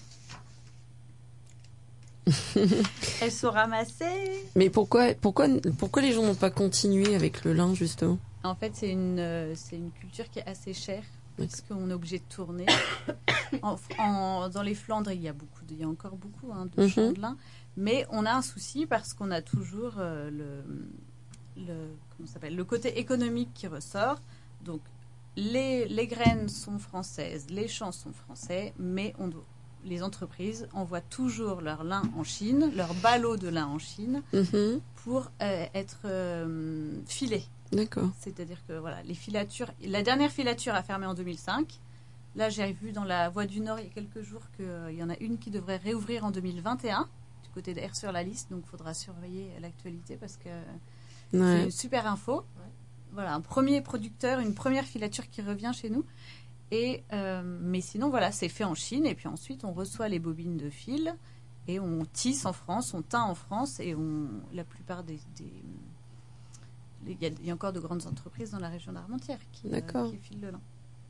elles sont ramassées. Mais pourquoi, pourquoi, pourquoi les gens n'ont pas continué avec le lin, justement? En fait, c'est une, euh, c'est une culture qui est assez chère parce qu'on est obligé de tourner. En, en- dans les Flandres, il y a beaucoup, de, il y a encore beaucoup hein, de Mhm. champs de lin, mais on a un souci parce qu'on a toujours euh, le, le, comment ça s'appelle, le côté économique qui ressort. Donc, les, les graines sont françaises, les champs sont français, mais on doit, les entreprises envoient toujours leur lin en Chine, leur ballot de lin en Chine, Mhm. pour euh, être euh, filés. D'accord. C'est-à-dire que voilà, les filatures. La dernière filature a fermé en deux mille cinq. Là, j'ai vu dans la Voie du Nord il y a quelques jours qu'il y en a une qui devrait réouvrir en deux mille vingt et un, du côté d'Air sur la liste. Donc, il faudra surveiller l'actualité parce que c'est Ouais. une super info. Voilà, un premier producteur, une première filature qui revient chez nous. Et, euh, mais sinon, voilà, c'est fait en Chine. Et puis ensuite, on reçoit les bobines de fil et on tisse en France, on teint en France. Et on, la plupart des. des il y, a, il y a encore de grandes entreprises dans la région d'Armentières qui, euh, D'accord. qui filent le lin.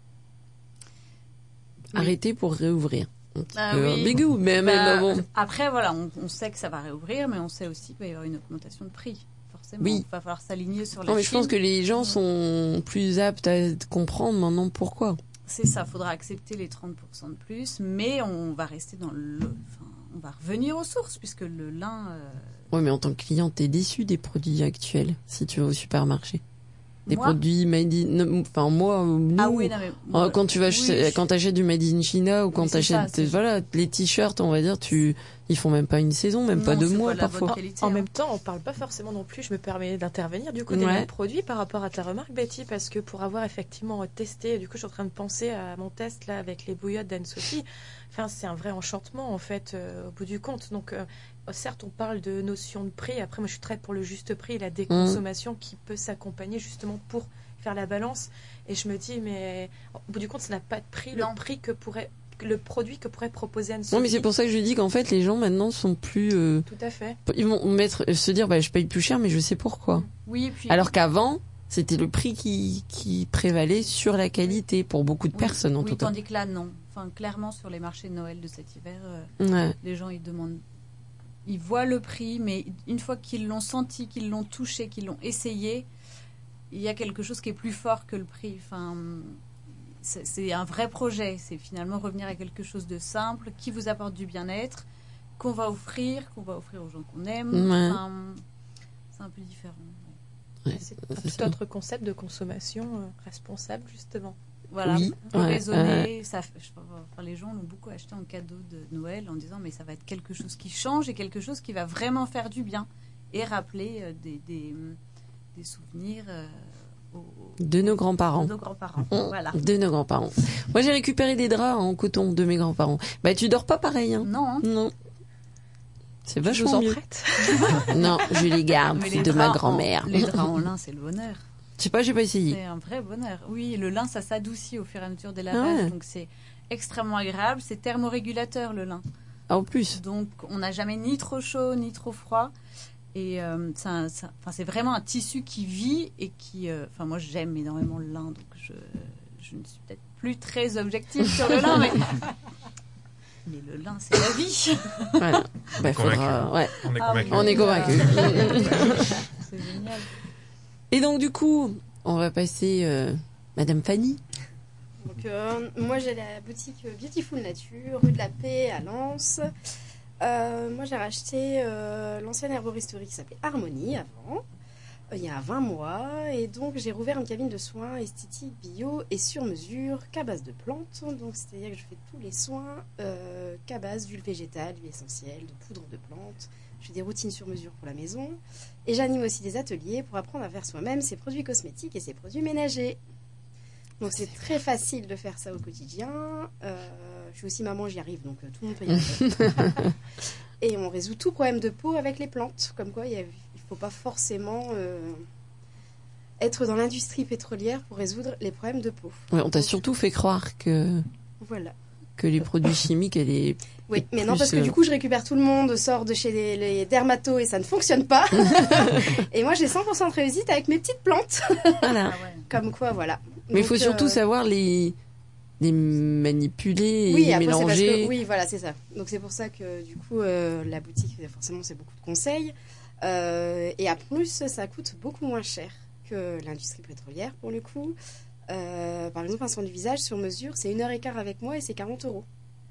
Arrêter pour réouvrir. Un petit Ah peu oui. ambigu, mais, mais Bah, bon. Après, voilà, on, on sait que ça va réouvrir, mais on sait aussi qu'il va y avoir une augmentation de prix. Forcément, Oui. il va falloir s'aligner sur la Non, mais je Chine. pense que les gens sont plus aptes à comprendre maintenant pourquoi. C'est ça, il faudra accepter les trente pour cent de plus, mais on va rester dans le... Enfin, on va revenir aux sources, puisque le lin... euh, Ouais, mais en tant que client, t'es déçu des produits actuels si tu vas au supermarché. Des moi- produits made in. Enfin, moi, nous, Ah oui, non, mais... moi, euh, quand tu vas, oui, ch- je- quand t'achètes du made in China ou quand Mais c'est ça, t'achètes, c'est- voilà, les t-shirts, on va dire, tu, ils font même pas une saison, même pas Non, deux c'est mois pas de la bonne parfois. qualité, En hein. même temps, on parle pas forcément non plus, je me permets d'intervenir du coup des Ouais. mêmes produits par rapport à ta remarque Betty, parce que pour avoir effectivement testé, du coup je suis en train de penser à mon test là avec les bouillottes d'Anne-Sophie, enfin c'est un vrai enchantement en fait euh, au bout du compte. Donc euh, certes on parle de notion de prix, après moi je suis très pour le juste prix et la déconsommation qui peut s'accompagner justement pour faire la balance, et je me dis mais au bout du compte ça n'a pas de prix, le Non. prix que pourrait le produit que pourrait proposer Anne-Sophie. Non, mais c'est pour ça que je dis qu'en fait, les gens maintenant sont plus, euh, Tout à fait. ils vont mettre, se dire, bah, je paye plus cher, mais je sais pourquoi. Oui, et puis... Alors qu'avant, c'était le prix qui, qui prévalait sur la qualité pour beaucoup de oui, personnes, en oui, tout cas. tandis que là, non. Enfin, clairement, sur les marchés de Noël de cet hiver... euh, Ouais. Les gens, ils demandent, ils voient le prix, mais une fois qu'ils l'ont senti, qu'ils l'ont touché, qu'ils l'ont essayé, il y a quelque chose qui est plus fort que le prix. Enfin, c'est, c'est un vrai projet. C'est finalement revenir à quelque chose de simple, qui vous apporte du bien-être, qu'on va offrir, qu'on va offrir aux gens qu'on aime. Ouais. Enfin, c'est un peu différent. Ouais, C'est ça, un c'est tout ça. autre concept de consommation euh, responsable justement. Voilà, Oui, peu ouais, raisonné. Ça, fait- je- enfin, les gens l'ont beaucoup acheté en cadeau de Noël en disant mais ça va être quelque chose qui change et quelque chose qui va vraiment faire du bien. et rappeler euh, des, des, des souvenirs euh, aux, De nos grands-parents. de nos grands-parents. Mmh, Voilà. De nos grands-parents. Moi, j'ai récupéré des draps en coton de mes grands-parents. Bah, tu dors pas pareil, hein. Non, hein. Non. C'est Je vous vachement en mieux. prête. Non, je les garde Mais les de ma draps en- grand-mère. Les draps en lin, c'est le bonheur. Je sais pas, j'ai pas essayé. C'est un vrai bonheur. Oui, le lin, ça s'adoucit au fur et à mesure des Ah lavages, ouais. donc c'est extrêmement agréable. C'est thermorégulateur, le lin. Ah, en plus. Donc, on n'a jamais ni trop chaud, ni trop froid. Et euh, c'est, un- c'est un- enfin, c'est vraiment un tissu qui vit et qui... euh, Enfin, moi, j'aime énormément le lin, donc je, je ne suis peut-être plus très objective sur le lin, mais... Mais le lin, c'est la vie. Voilà. Bah, Convaincu. faudra... ouais. On est Ah convaincus. oui. On est convaincus. C'est génial. Et donc, du coup, on va passer euh, Madame Fanny. Donc, euh, moi, j'ai la boutique Beautiful Nature, rue de la Paix à Lens. Euh, moi, j'ai racheté euh, l'ancienne herboristerie qui s'appelait Harmonie avant, euh, il y a vingt mois. Et donc, j'ai rouvert une cabine de soins esthétiques, bio et sur mesure qu'à base de plantes. Donc, c'est-à-dire que je fais tous les soins euh, qu'à base d'huile végétale, d'huile essentielle, de poudre de plantes. Je fais des routines sur mesure pour la maison. Et j'anime aussi des ateliers pour apprendre à faire soi-même ses produits cosmétiques et ses produits ménagers. Donc c'est très facile de faire ça au quotidien. Euh, je suis aussi maman, j'y arrive, donc euh, tout le monde peut y arriver. Et on résout tout problème de peau avec les plantes. Comme quoi, il ne faut pas forcément euh, être dans l'industrie pétrolière pour résoudre les problèmes de peau. Ouais, on t'a Donc, surtout fait croire que, Voilà. que les produits chimiques, elle est... Oui, mais non, Plus, parce que euh, du coup, je récupère tout le monde, sort de chez les, les dermatos et ça ne fonctionne pas. Et moi, j'ai cent pour cent de réussite avec mes petites plantes. Voilà. Ah ouais. Comme quoi, voilà. Mais il Donc, faut surtout euh, savoir les, les manipuler et Oui, les après, c'est parce mélanger. que, oui, voilà, c'est ça. Donc c'est pour ça que du coup, euh, la boutique, forcément, c'est beaucoup de conseils. Euh, et en plus, ça coûte beaucoup moins cher que l'industrie pétrolière, pour le coup. Euh, par exemple, un soin du visage sur mesure, c'est une heure et quart avec moi et c'est quarante euros.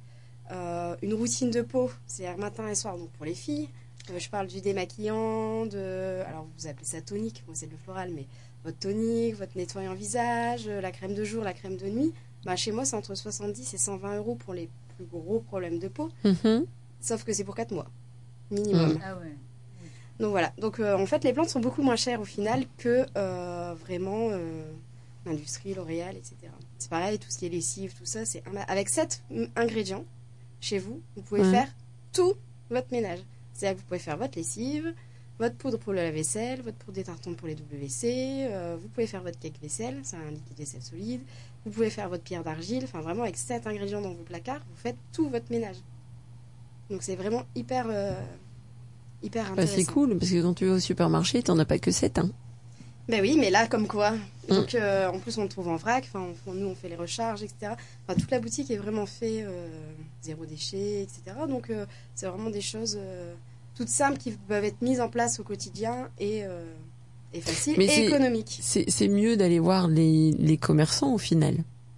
Euh, une routine de peau, c'est matin et soir, donc pour les filles. Euh, je parle du démaquillant, de... Alors, vous appelez ça tonique, moi c'est de le floral, mais votre tonique, votre nettoyant visage, euh, la crème de jour, la crème de nuit. Bah, chez moi, c'est entre soixante-dix et cent vingt euros pour les plus gros problèmes de peau. Mhm. Sauf que c'est pour quatre mois, minimum. Mm. Ah ouais. Donc voilà. Donc euh, en fait, les plantes sont beaucoup moins chères au final que euh, vraiment euh, l'industrie, L'Oréal, et cetera. C'est pareil, tout ce qui est lessive, tout ça, c'est un... avec sept ingrédients chez vous, vous pouvez Ouais. faire tout votre ménage. C'est-à-dire que vous pouvez faire votre lessive, votre poudre pour le lave-vaisselle, votre poudre détartrante pour les W C, euh, vous pouvez faire votre cake vaisselle, c'est un liquide vaisselle solide, vous pouvez faire votre pierre d'argile, enfin vraiment avec sept ingrédients dans vos placards, vous faites tout votre ménage. Donc c'est vraiment hyper, euh, hyper Bah, intéressant. c'est cool, parce que quand tu vas au supermarché, t'en as pas que sept. Hein. Ben oui, mais là, comme quoi. Donc, euh, en plus, on le trouve en vrac. Enfin, on- nous, on fait les recharges, et cetera. Enfin, toute la boutique est vraiment fait euh, zéro déchet, et cetera. Donc, euh, c'est vraiment des choses euh, toutes simples qui peuvent être mises en place au quotidien et, euh, et faciles Mais et c'est- économiques. C'est, c'est mieux d'aller voir les, les commerçants au final.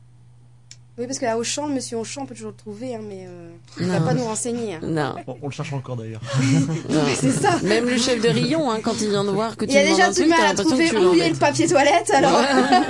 Oui, parce que là, Auchan, le monsieur Auchan, on peut toujours le trouver, hein, mais euh, il Non. va pas nous renseigner. hein. Non, On, on le cherche encore d'ailleurs. non. C'est ça. Même le chef de rayon, hein, quand il vient de voir que tu Il y a demandes déjà un du truc, mal t'as à l'impression trouver que tu où est le l'embêtes. papier toilette, alors.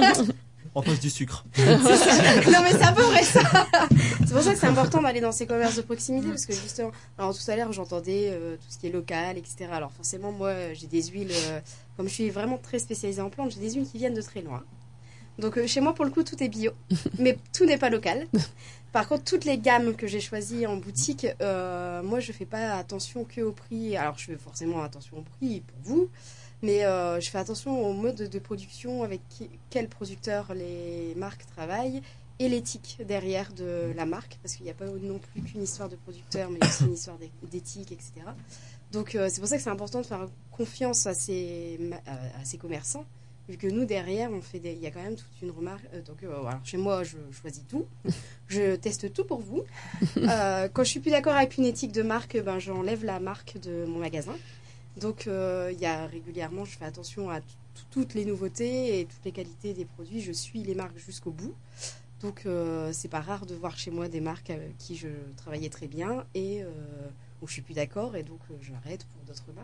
En face du sucre. Non, mais c'est un peu vrai, ça. C'est pour ça que c'est important d'aller dans ces commerces de proximité, parce que justement, alors tout à l'heure, j'entendais euh, tout ce qui est local, et cetera. Alors forcément, moi, euh, j'ai des huiles, euh, comme je suis vraiment très spécialisée en plantes, j'ai des huiles qui viennent de très loin. Donc euh, chez moi, pour le coup, tout est bio, mais tout n'est pas local. Par contre, toutes les gammes que j'ai choisies en boutique, euh, moi, je fais pas attention que au prix. Alors, je fais forcément attention au prix pour vous, mais euh, je fais attention au mode de production, avec qui, quel producteur les marques travaillent, et l'éthique derrière de la marque, parce qu'il n'y a pas non plus qu'une histoire de producteur, mais aussi une histoire d'é- d'éthique, et cetera. Donc, euh, c'est pour ça que c'est important de faire confiance à ces, ma- à, à ces commerçants, vu que nous, derrière, on fait des... il y a quand même toute une remarque. Euh, donc, euh, alors, chez moi, je choisis tout. Je teste tout pour vous. Euh, quand je suis plus d'accord avec une éthique de marque, ben, j'enlève la marque de mon magasin. Donc, euh, il y a régulièrement, je fais attention à t- toutes les nouveautés et toutes les qualités des produits. Je suis les marques jusqu'au bout. Donc, euh, c'est pas rare de voir chez moi des marques avec qui je travaillais très bien et euh, où je suis plus d'accord et donc euh, j'arrête pour d'autres marques.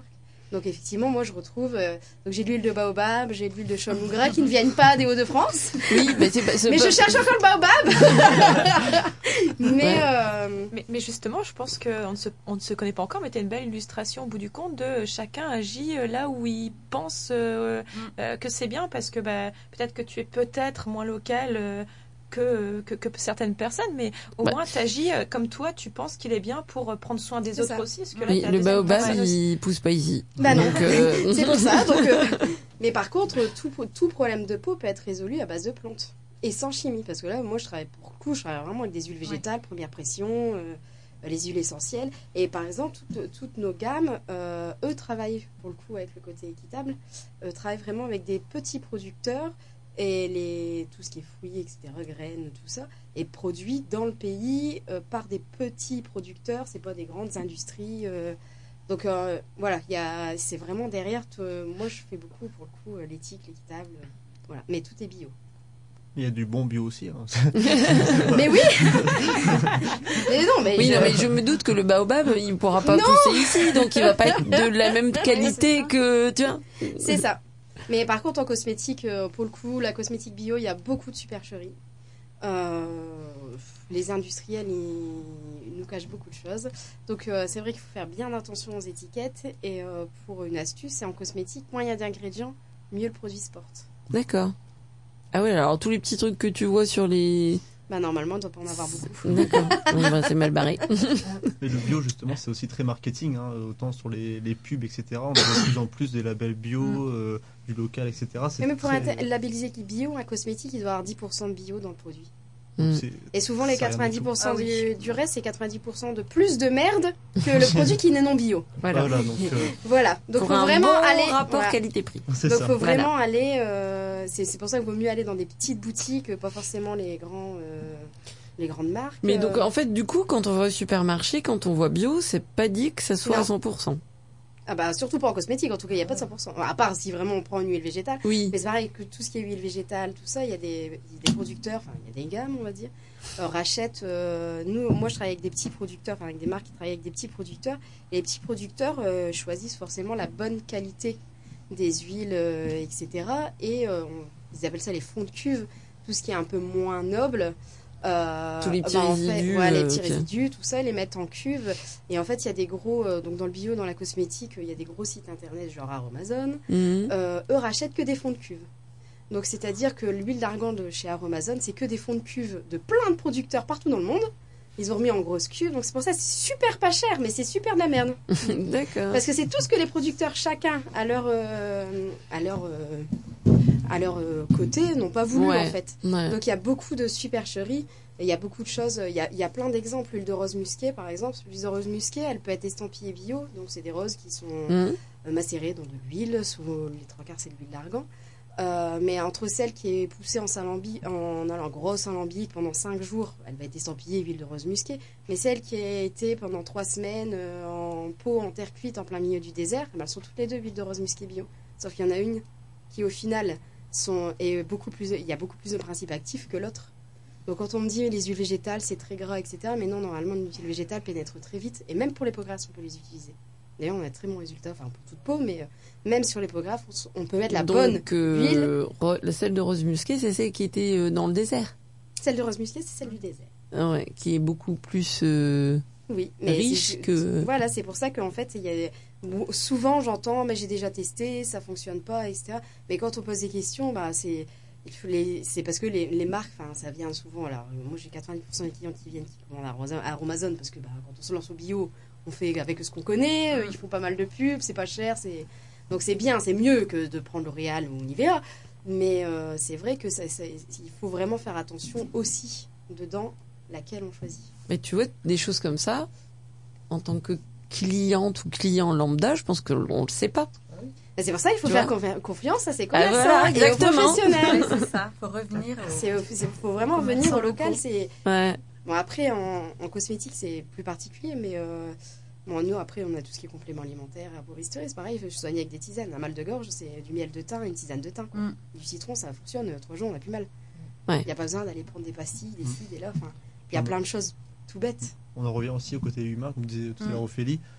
Donc effectivement, moi je retrouve. Euh, donc j'ai de l'huile de baobab, j'ai de l'huile de cholmougra qui ne viennent pas des Hauts-de-France. Oui, mais c'est pas. c'est Mais pas- je cherche encore le baobab. mais, Ouais. euh, Mais, mais justement, je pense qu'on ne, se, on ne se connaît pas encore, mais tu as une belle illustration au bout du compte de euh, chacun agit euh, là où il pense euh, euh, que c'est bien, parce que bah, peut-être que tu es peut-être moins local euh, que, que, que certaines personnes, mais au Bah. moins tu agis euh, comme toi, tu penses qu'il est bien pour euh, prendre soin des C'est autres ça. aussi. Parce que là, Oui, t'as le des baobab, personnes aussi. il pousse pas ici. Bah non. Donc, euh, c'est pour ça. Donc, euh, mais par contre, tout, tout problème de peau peut être résolu à base de plantes et sans chimie. Parce que là, moi, je travaille pour le coup, je travaille vraiment avec des huiles végétales, première pression, euh, les huiles essentielles. Et par exemple, toutes, toutes nos gammes, euh, eux travaillent pour le coup avec le côté équitable, euh, travaillent vraiment avec des petits producteurs et les, tout ce qui est fruits, et cetera, graines, tout ça, est produit dans le pays euh, par des petits producteurs. C'est pas des grandes industries. euh, Donc euh, voilà, il y a, c'est vraiment derrière. t- euh, moi, je fais beaucoup pour le coup euh, l'éthique, l'équitable, euh, voilà. Mais tout est bio. Il y a du bon bio aussi. Hein. Mais oui. Mais non, mais Oui, je- non, mais je me doute que le baobab, il pourra pas pousser ici, donc il va pas être de la même qualité que, tu vois. c'est ça. Mais par contre, en cosmétique, euh, pour le coup, la cosmétique bio, il y a beaucoup de supercheries. Euh, les industriels, ils, ils nous cachent beaucoup de choses. Donc euh, c'est vrai qu'il faut faire bien attention aux étiquettes. Et euh, pour une astuce, c'est en cosmétique, moins il y a d'ingrédients, mieux le produit se porte. D'accord. Ah ouais, alors tous les petits trucs que tu vois sur les... Bah normalement, on doit pas en avoir beaucoup. D'accord. Bon, bah, c'est mal barré. Mais le bio, justement, c'est aussi très marketing. Hein. Autant sur les, les pubs, et cetera. On a de plus en plus des labels bio, euh, du local, et cetera. C'est Mais même pour très- être labellisé qui bio, un cosmétique, il doit avoir dix pour cent de bio dans le produit. Mm. c'est- Et souvent, les c'est rien du quatre-vingt-dix tout. pour cent Ah oui. du, du reste, c'est quatre-vingt-dix pour cent de plus de merde que le produit qui n'est non bio. Voilà. Voilà, donc euh, Voilà. Donc, Pour faut un vraiment bon aller. rapport voilà. qualité-prix. c'est Donc, ça. faut Voilà. vraiment aller. euh, c'est, c'est pour ça qu'il vaut mieux aller dans des petites boutiques, pas forcément les grands, euh, les grandes marques. Mais donc, euh, en fait, du coup, quand on va au supermarché, quand on voit bio, c'est pas dit que ça soit Non. à cent pour cent. Ah bah surtout pas en cosmétique. En tout cas, il n'y a pas de cent pour cent. À part si vraiment on prend une huile végétale. Oui. Mais c'est pareil que tout ce qui est huile végétale, tout ça, il y a des, il y a des producteurs, enfin il y a des gammes, on va dire, euh, rachètent. euh, nous, moi, je travaille avec des petits producteurs, enfin avec des marques qui travaillent avec des petits producteurs. Et les petits producteurs euh, choisissent forcément la bonne qualité des huiles, euh, et cetera. Et euh, on- ils appellent ça les fonds de cuve, tout ce qui est un peu moins noble. Euh, Tous les petits bah, en fait, résidus, ouais, les euh, petits ok. résidus, tout ça, ils les mettent en cuve. Et en fait, il y a des gros, euh, donc dans le bio, dans la cosmétique, il y a des gros sites internet genre Aromazone. Mhm. Euh, eux rachètent que des fonds de cuve. Donc c'est-à-dire que l'huile d'argan de chez Aromazone, c'est que des fonds de cuve de plein de producteurs partout dans le monde. Ils ont remis en grosse cuve, donc c'est pour ça que c'est super pas cher, mais c'est super de la merde. D'accord. Parce que c'est tout ce que les producteurs, chacun à leur, euh, à leur, euh, à leur euh, côté, n'ont pas voulu Ouais. en fait. Ouais. Donc il y a beaucoup de supercheries, et il y a beaucoup de choses, il y a, il y a plein d'exemples. L'huile de rose musquée par exemple, l'huile de rose musquée, elle peut être estampillée bio, donc c'est des roses qui sont Mhm. euh, macérées dans de l'huile, souvent les trois quarts c'est de l'huile d'argan. Euh, mais entre celle qui est poussée en salambi, en, en grosse alambic pendant cinq jours, elle va être estampillée huile de rose musquée. Mais celle qui a été pendant trois semaines euh, en pot, en terre cuite, en plein milieu du désert, eh ben, elles sont toutes les deux huile de rose musquée bio. Sauf qu'il y en a une qui au final sont, est beaucoup plus, il y a beaucoup plus de principes actifs que l'autre. Donc quand on me dit les huiles végétales c'est très gras, et cetera. Mais non, normalement une huile végétale pénètre très vite. Et même pour les peaux grasses on peut les utiliser. D'ailleurs on a très bons résultats, enfin pour toute peau, mais euh, même sur les peaux grasses on, s- on peut mettre la bonne Donc, euh, huile. ro- la celle de rose musquée, c'est celle qui était euh, dans le désert. Celle de rose musquée c'est celle du désert. Ah ouais, qui est beaucoup plus... euh, Oui, mais Riche c'est- que- Voilà, c'est pour ça qu'en fait, il y a... bon, souvent j'entends, mais j'ai déjà testé, ça fonctionne pas, et cetera. Mais quand on pose des questions, bah, c'est... il faut les... c'est parce que les, les marques, enfin, ça vient souvent. Alors, euh, moi j'ai quatre-vingt-dix pour cent des clients qui viennent qui commandent à Aromazone- à Aromazone parce que bah, quand on se lance au bio, on fait avec ce qu'on connaît, euh, ils font pas mal de pubs, c'est pas cher, c'est... donc c'est bien, c'est mieux que de prendre L'Oréal ou Nivea. Mais euh, c'est vrai que ça, ça- il faut vraiment faire attention aussi dedans laquelle on choisit. Mais tu vois, des choses comme ça, en tant que cliente ou client lambda, je pense qu'on ne le sait pas. Et c'est pour ça qu'il faut Tu faire vois confi- confiance à ses Ah, commerçants voilà, et aux exactement. professionnels. C'est ça, faut revenir. au- C'est, c'est- faut vraiment Aux revenir au commerçants local. locaux. C'est Ouais. bon après en, en cosmétique c'est plus particulier, mais euh, bon nous après on a tout ce qui est complément alimentaire, herboristerie, c'est pareil. Je soigne avec des tisanes. Un mal de gorge c'est du miel de thym, une tisane de thym. quoi. Mm. Du citron ça fonctionne. Trois jours on n'a plus mal. Ouais. Il n'y a pas besoin d'aller prendre des pastilles, des Mm. ci, des là. Enfin, il y a Mm. plein de choses tout bêtes. On en revient aussi au côté humain, comme disait tout à l'heure Mm. Ophélie.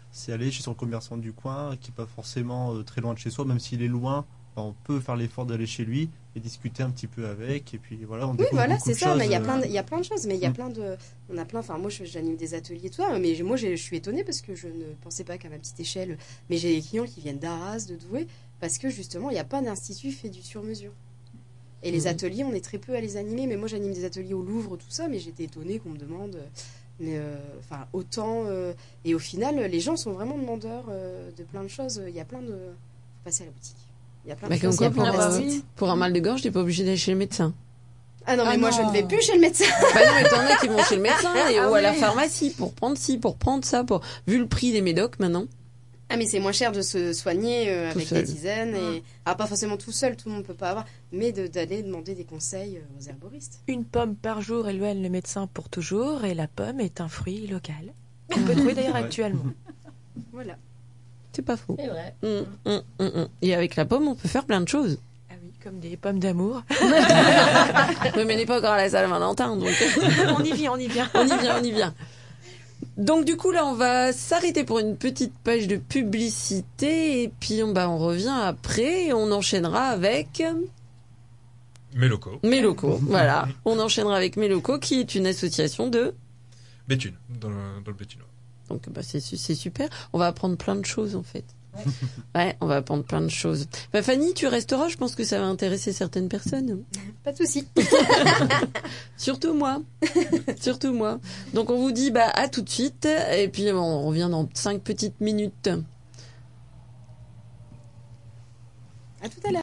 c'est aller chez son commerçant du coin, qui n'est pas forcément euh, très loin de chez soi, même s'il est loin. Ben, on peut faire l'effort d'aller chez lui et discuter un petit peu avec. Et puis voilà, on Oui, découvre voilà, beaucoup c'est de ça. choses. Mais il y a euh, plein, de, il y a plein de choses. Mais il y a Mm. plein de, on a plein. Enfin, moi, je- j'anime des ateliers et tout ça. Mais moi, j'ai- je suis étonnée parce que je ne pensais pas qu'à ma petite échelle. Mais j'ai des clients qui viennent d'Arras, de Douai, parce que justement, il n'y a pas d'institut fait du sur-mesure. Et les Mhm. ateliers, on est très peu à les animer. Mais moi, j'anime des ateliers au Louvre, tout ça. Mais j'étais étonnée qu'on me demande. euh, Mais euh, enfin, autant. euh, et au final, les gens sont vraiment demandeurs euh, de plein de choses. Il y a plein de. Faut passer à la boutique. Il y a plein de Bah, comme choses. Il y quoi, a plein pour, de euh, recettes. pour un mal de gorge, t'es pas obligé d'aller chez le médecin. Ah non, mais Ah moi, je non. ne vais plus chez le médecin. Bah non, mais t'en as qui vont chez le médecin et, Ah ou à la oui. pharmacie pour prendre ci, pour prendre ça, pour vu le prix des médocs maintenant. Ah, mais c'est moins cher de se soigner euh, Tout avec seul. des tisanes. Et... Ah, pas forcément tout seul, tout le monde peut pas avoir, mais de- d'aller demander des conseils euh, aux herboristes. Une pomme par jour éloigne le médecin pour toujours et la pomme est un fruit local. On peut trouver d'ailleurs Ouais. actuellement. Voilà. C'est pas faux. C'est vrai. Hum, hum, hum, hum. Et avec la pomme, on peut faire plein de choses. Ah oui, comme des pommes d'amour. Oui, mais on n'est pas encore à la salle Valentin, donc On y vient, on y vient. on y vient, on y vient. Donc du coup là, on va s'arrêter pour une petite page de publicité et puis on, bah, on revient après et on enchaînera avec Mes locaux. Mes locaux. Voilà, on enchaînera avec Mes locaux, qui est une association de. Béthune, dans le, dans le Béthunois. Donc bah, c'est su- c'est super. On va apprendre plein de choses en fait. Ouais, on va apprendre plein de choses. Bah, Fanny, tu resteras. Je pense que ça va intéresser certaines personnes. Pas de souci. Surtout moi. Surtout moi. Donc on vous dit bah à tout de suite et puis on revient dans cinq petites minutes. À tout à l'heure.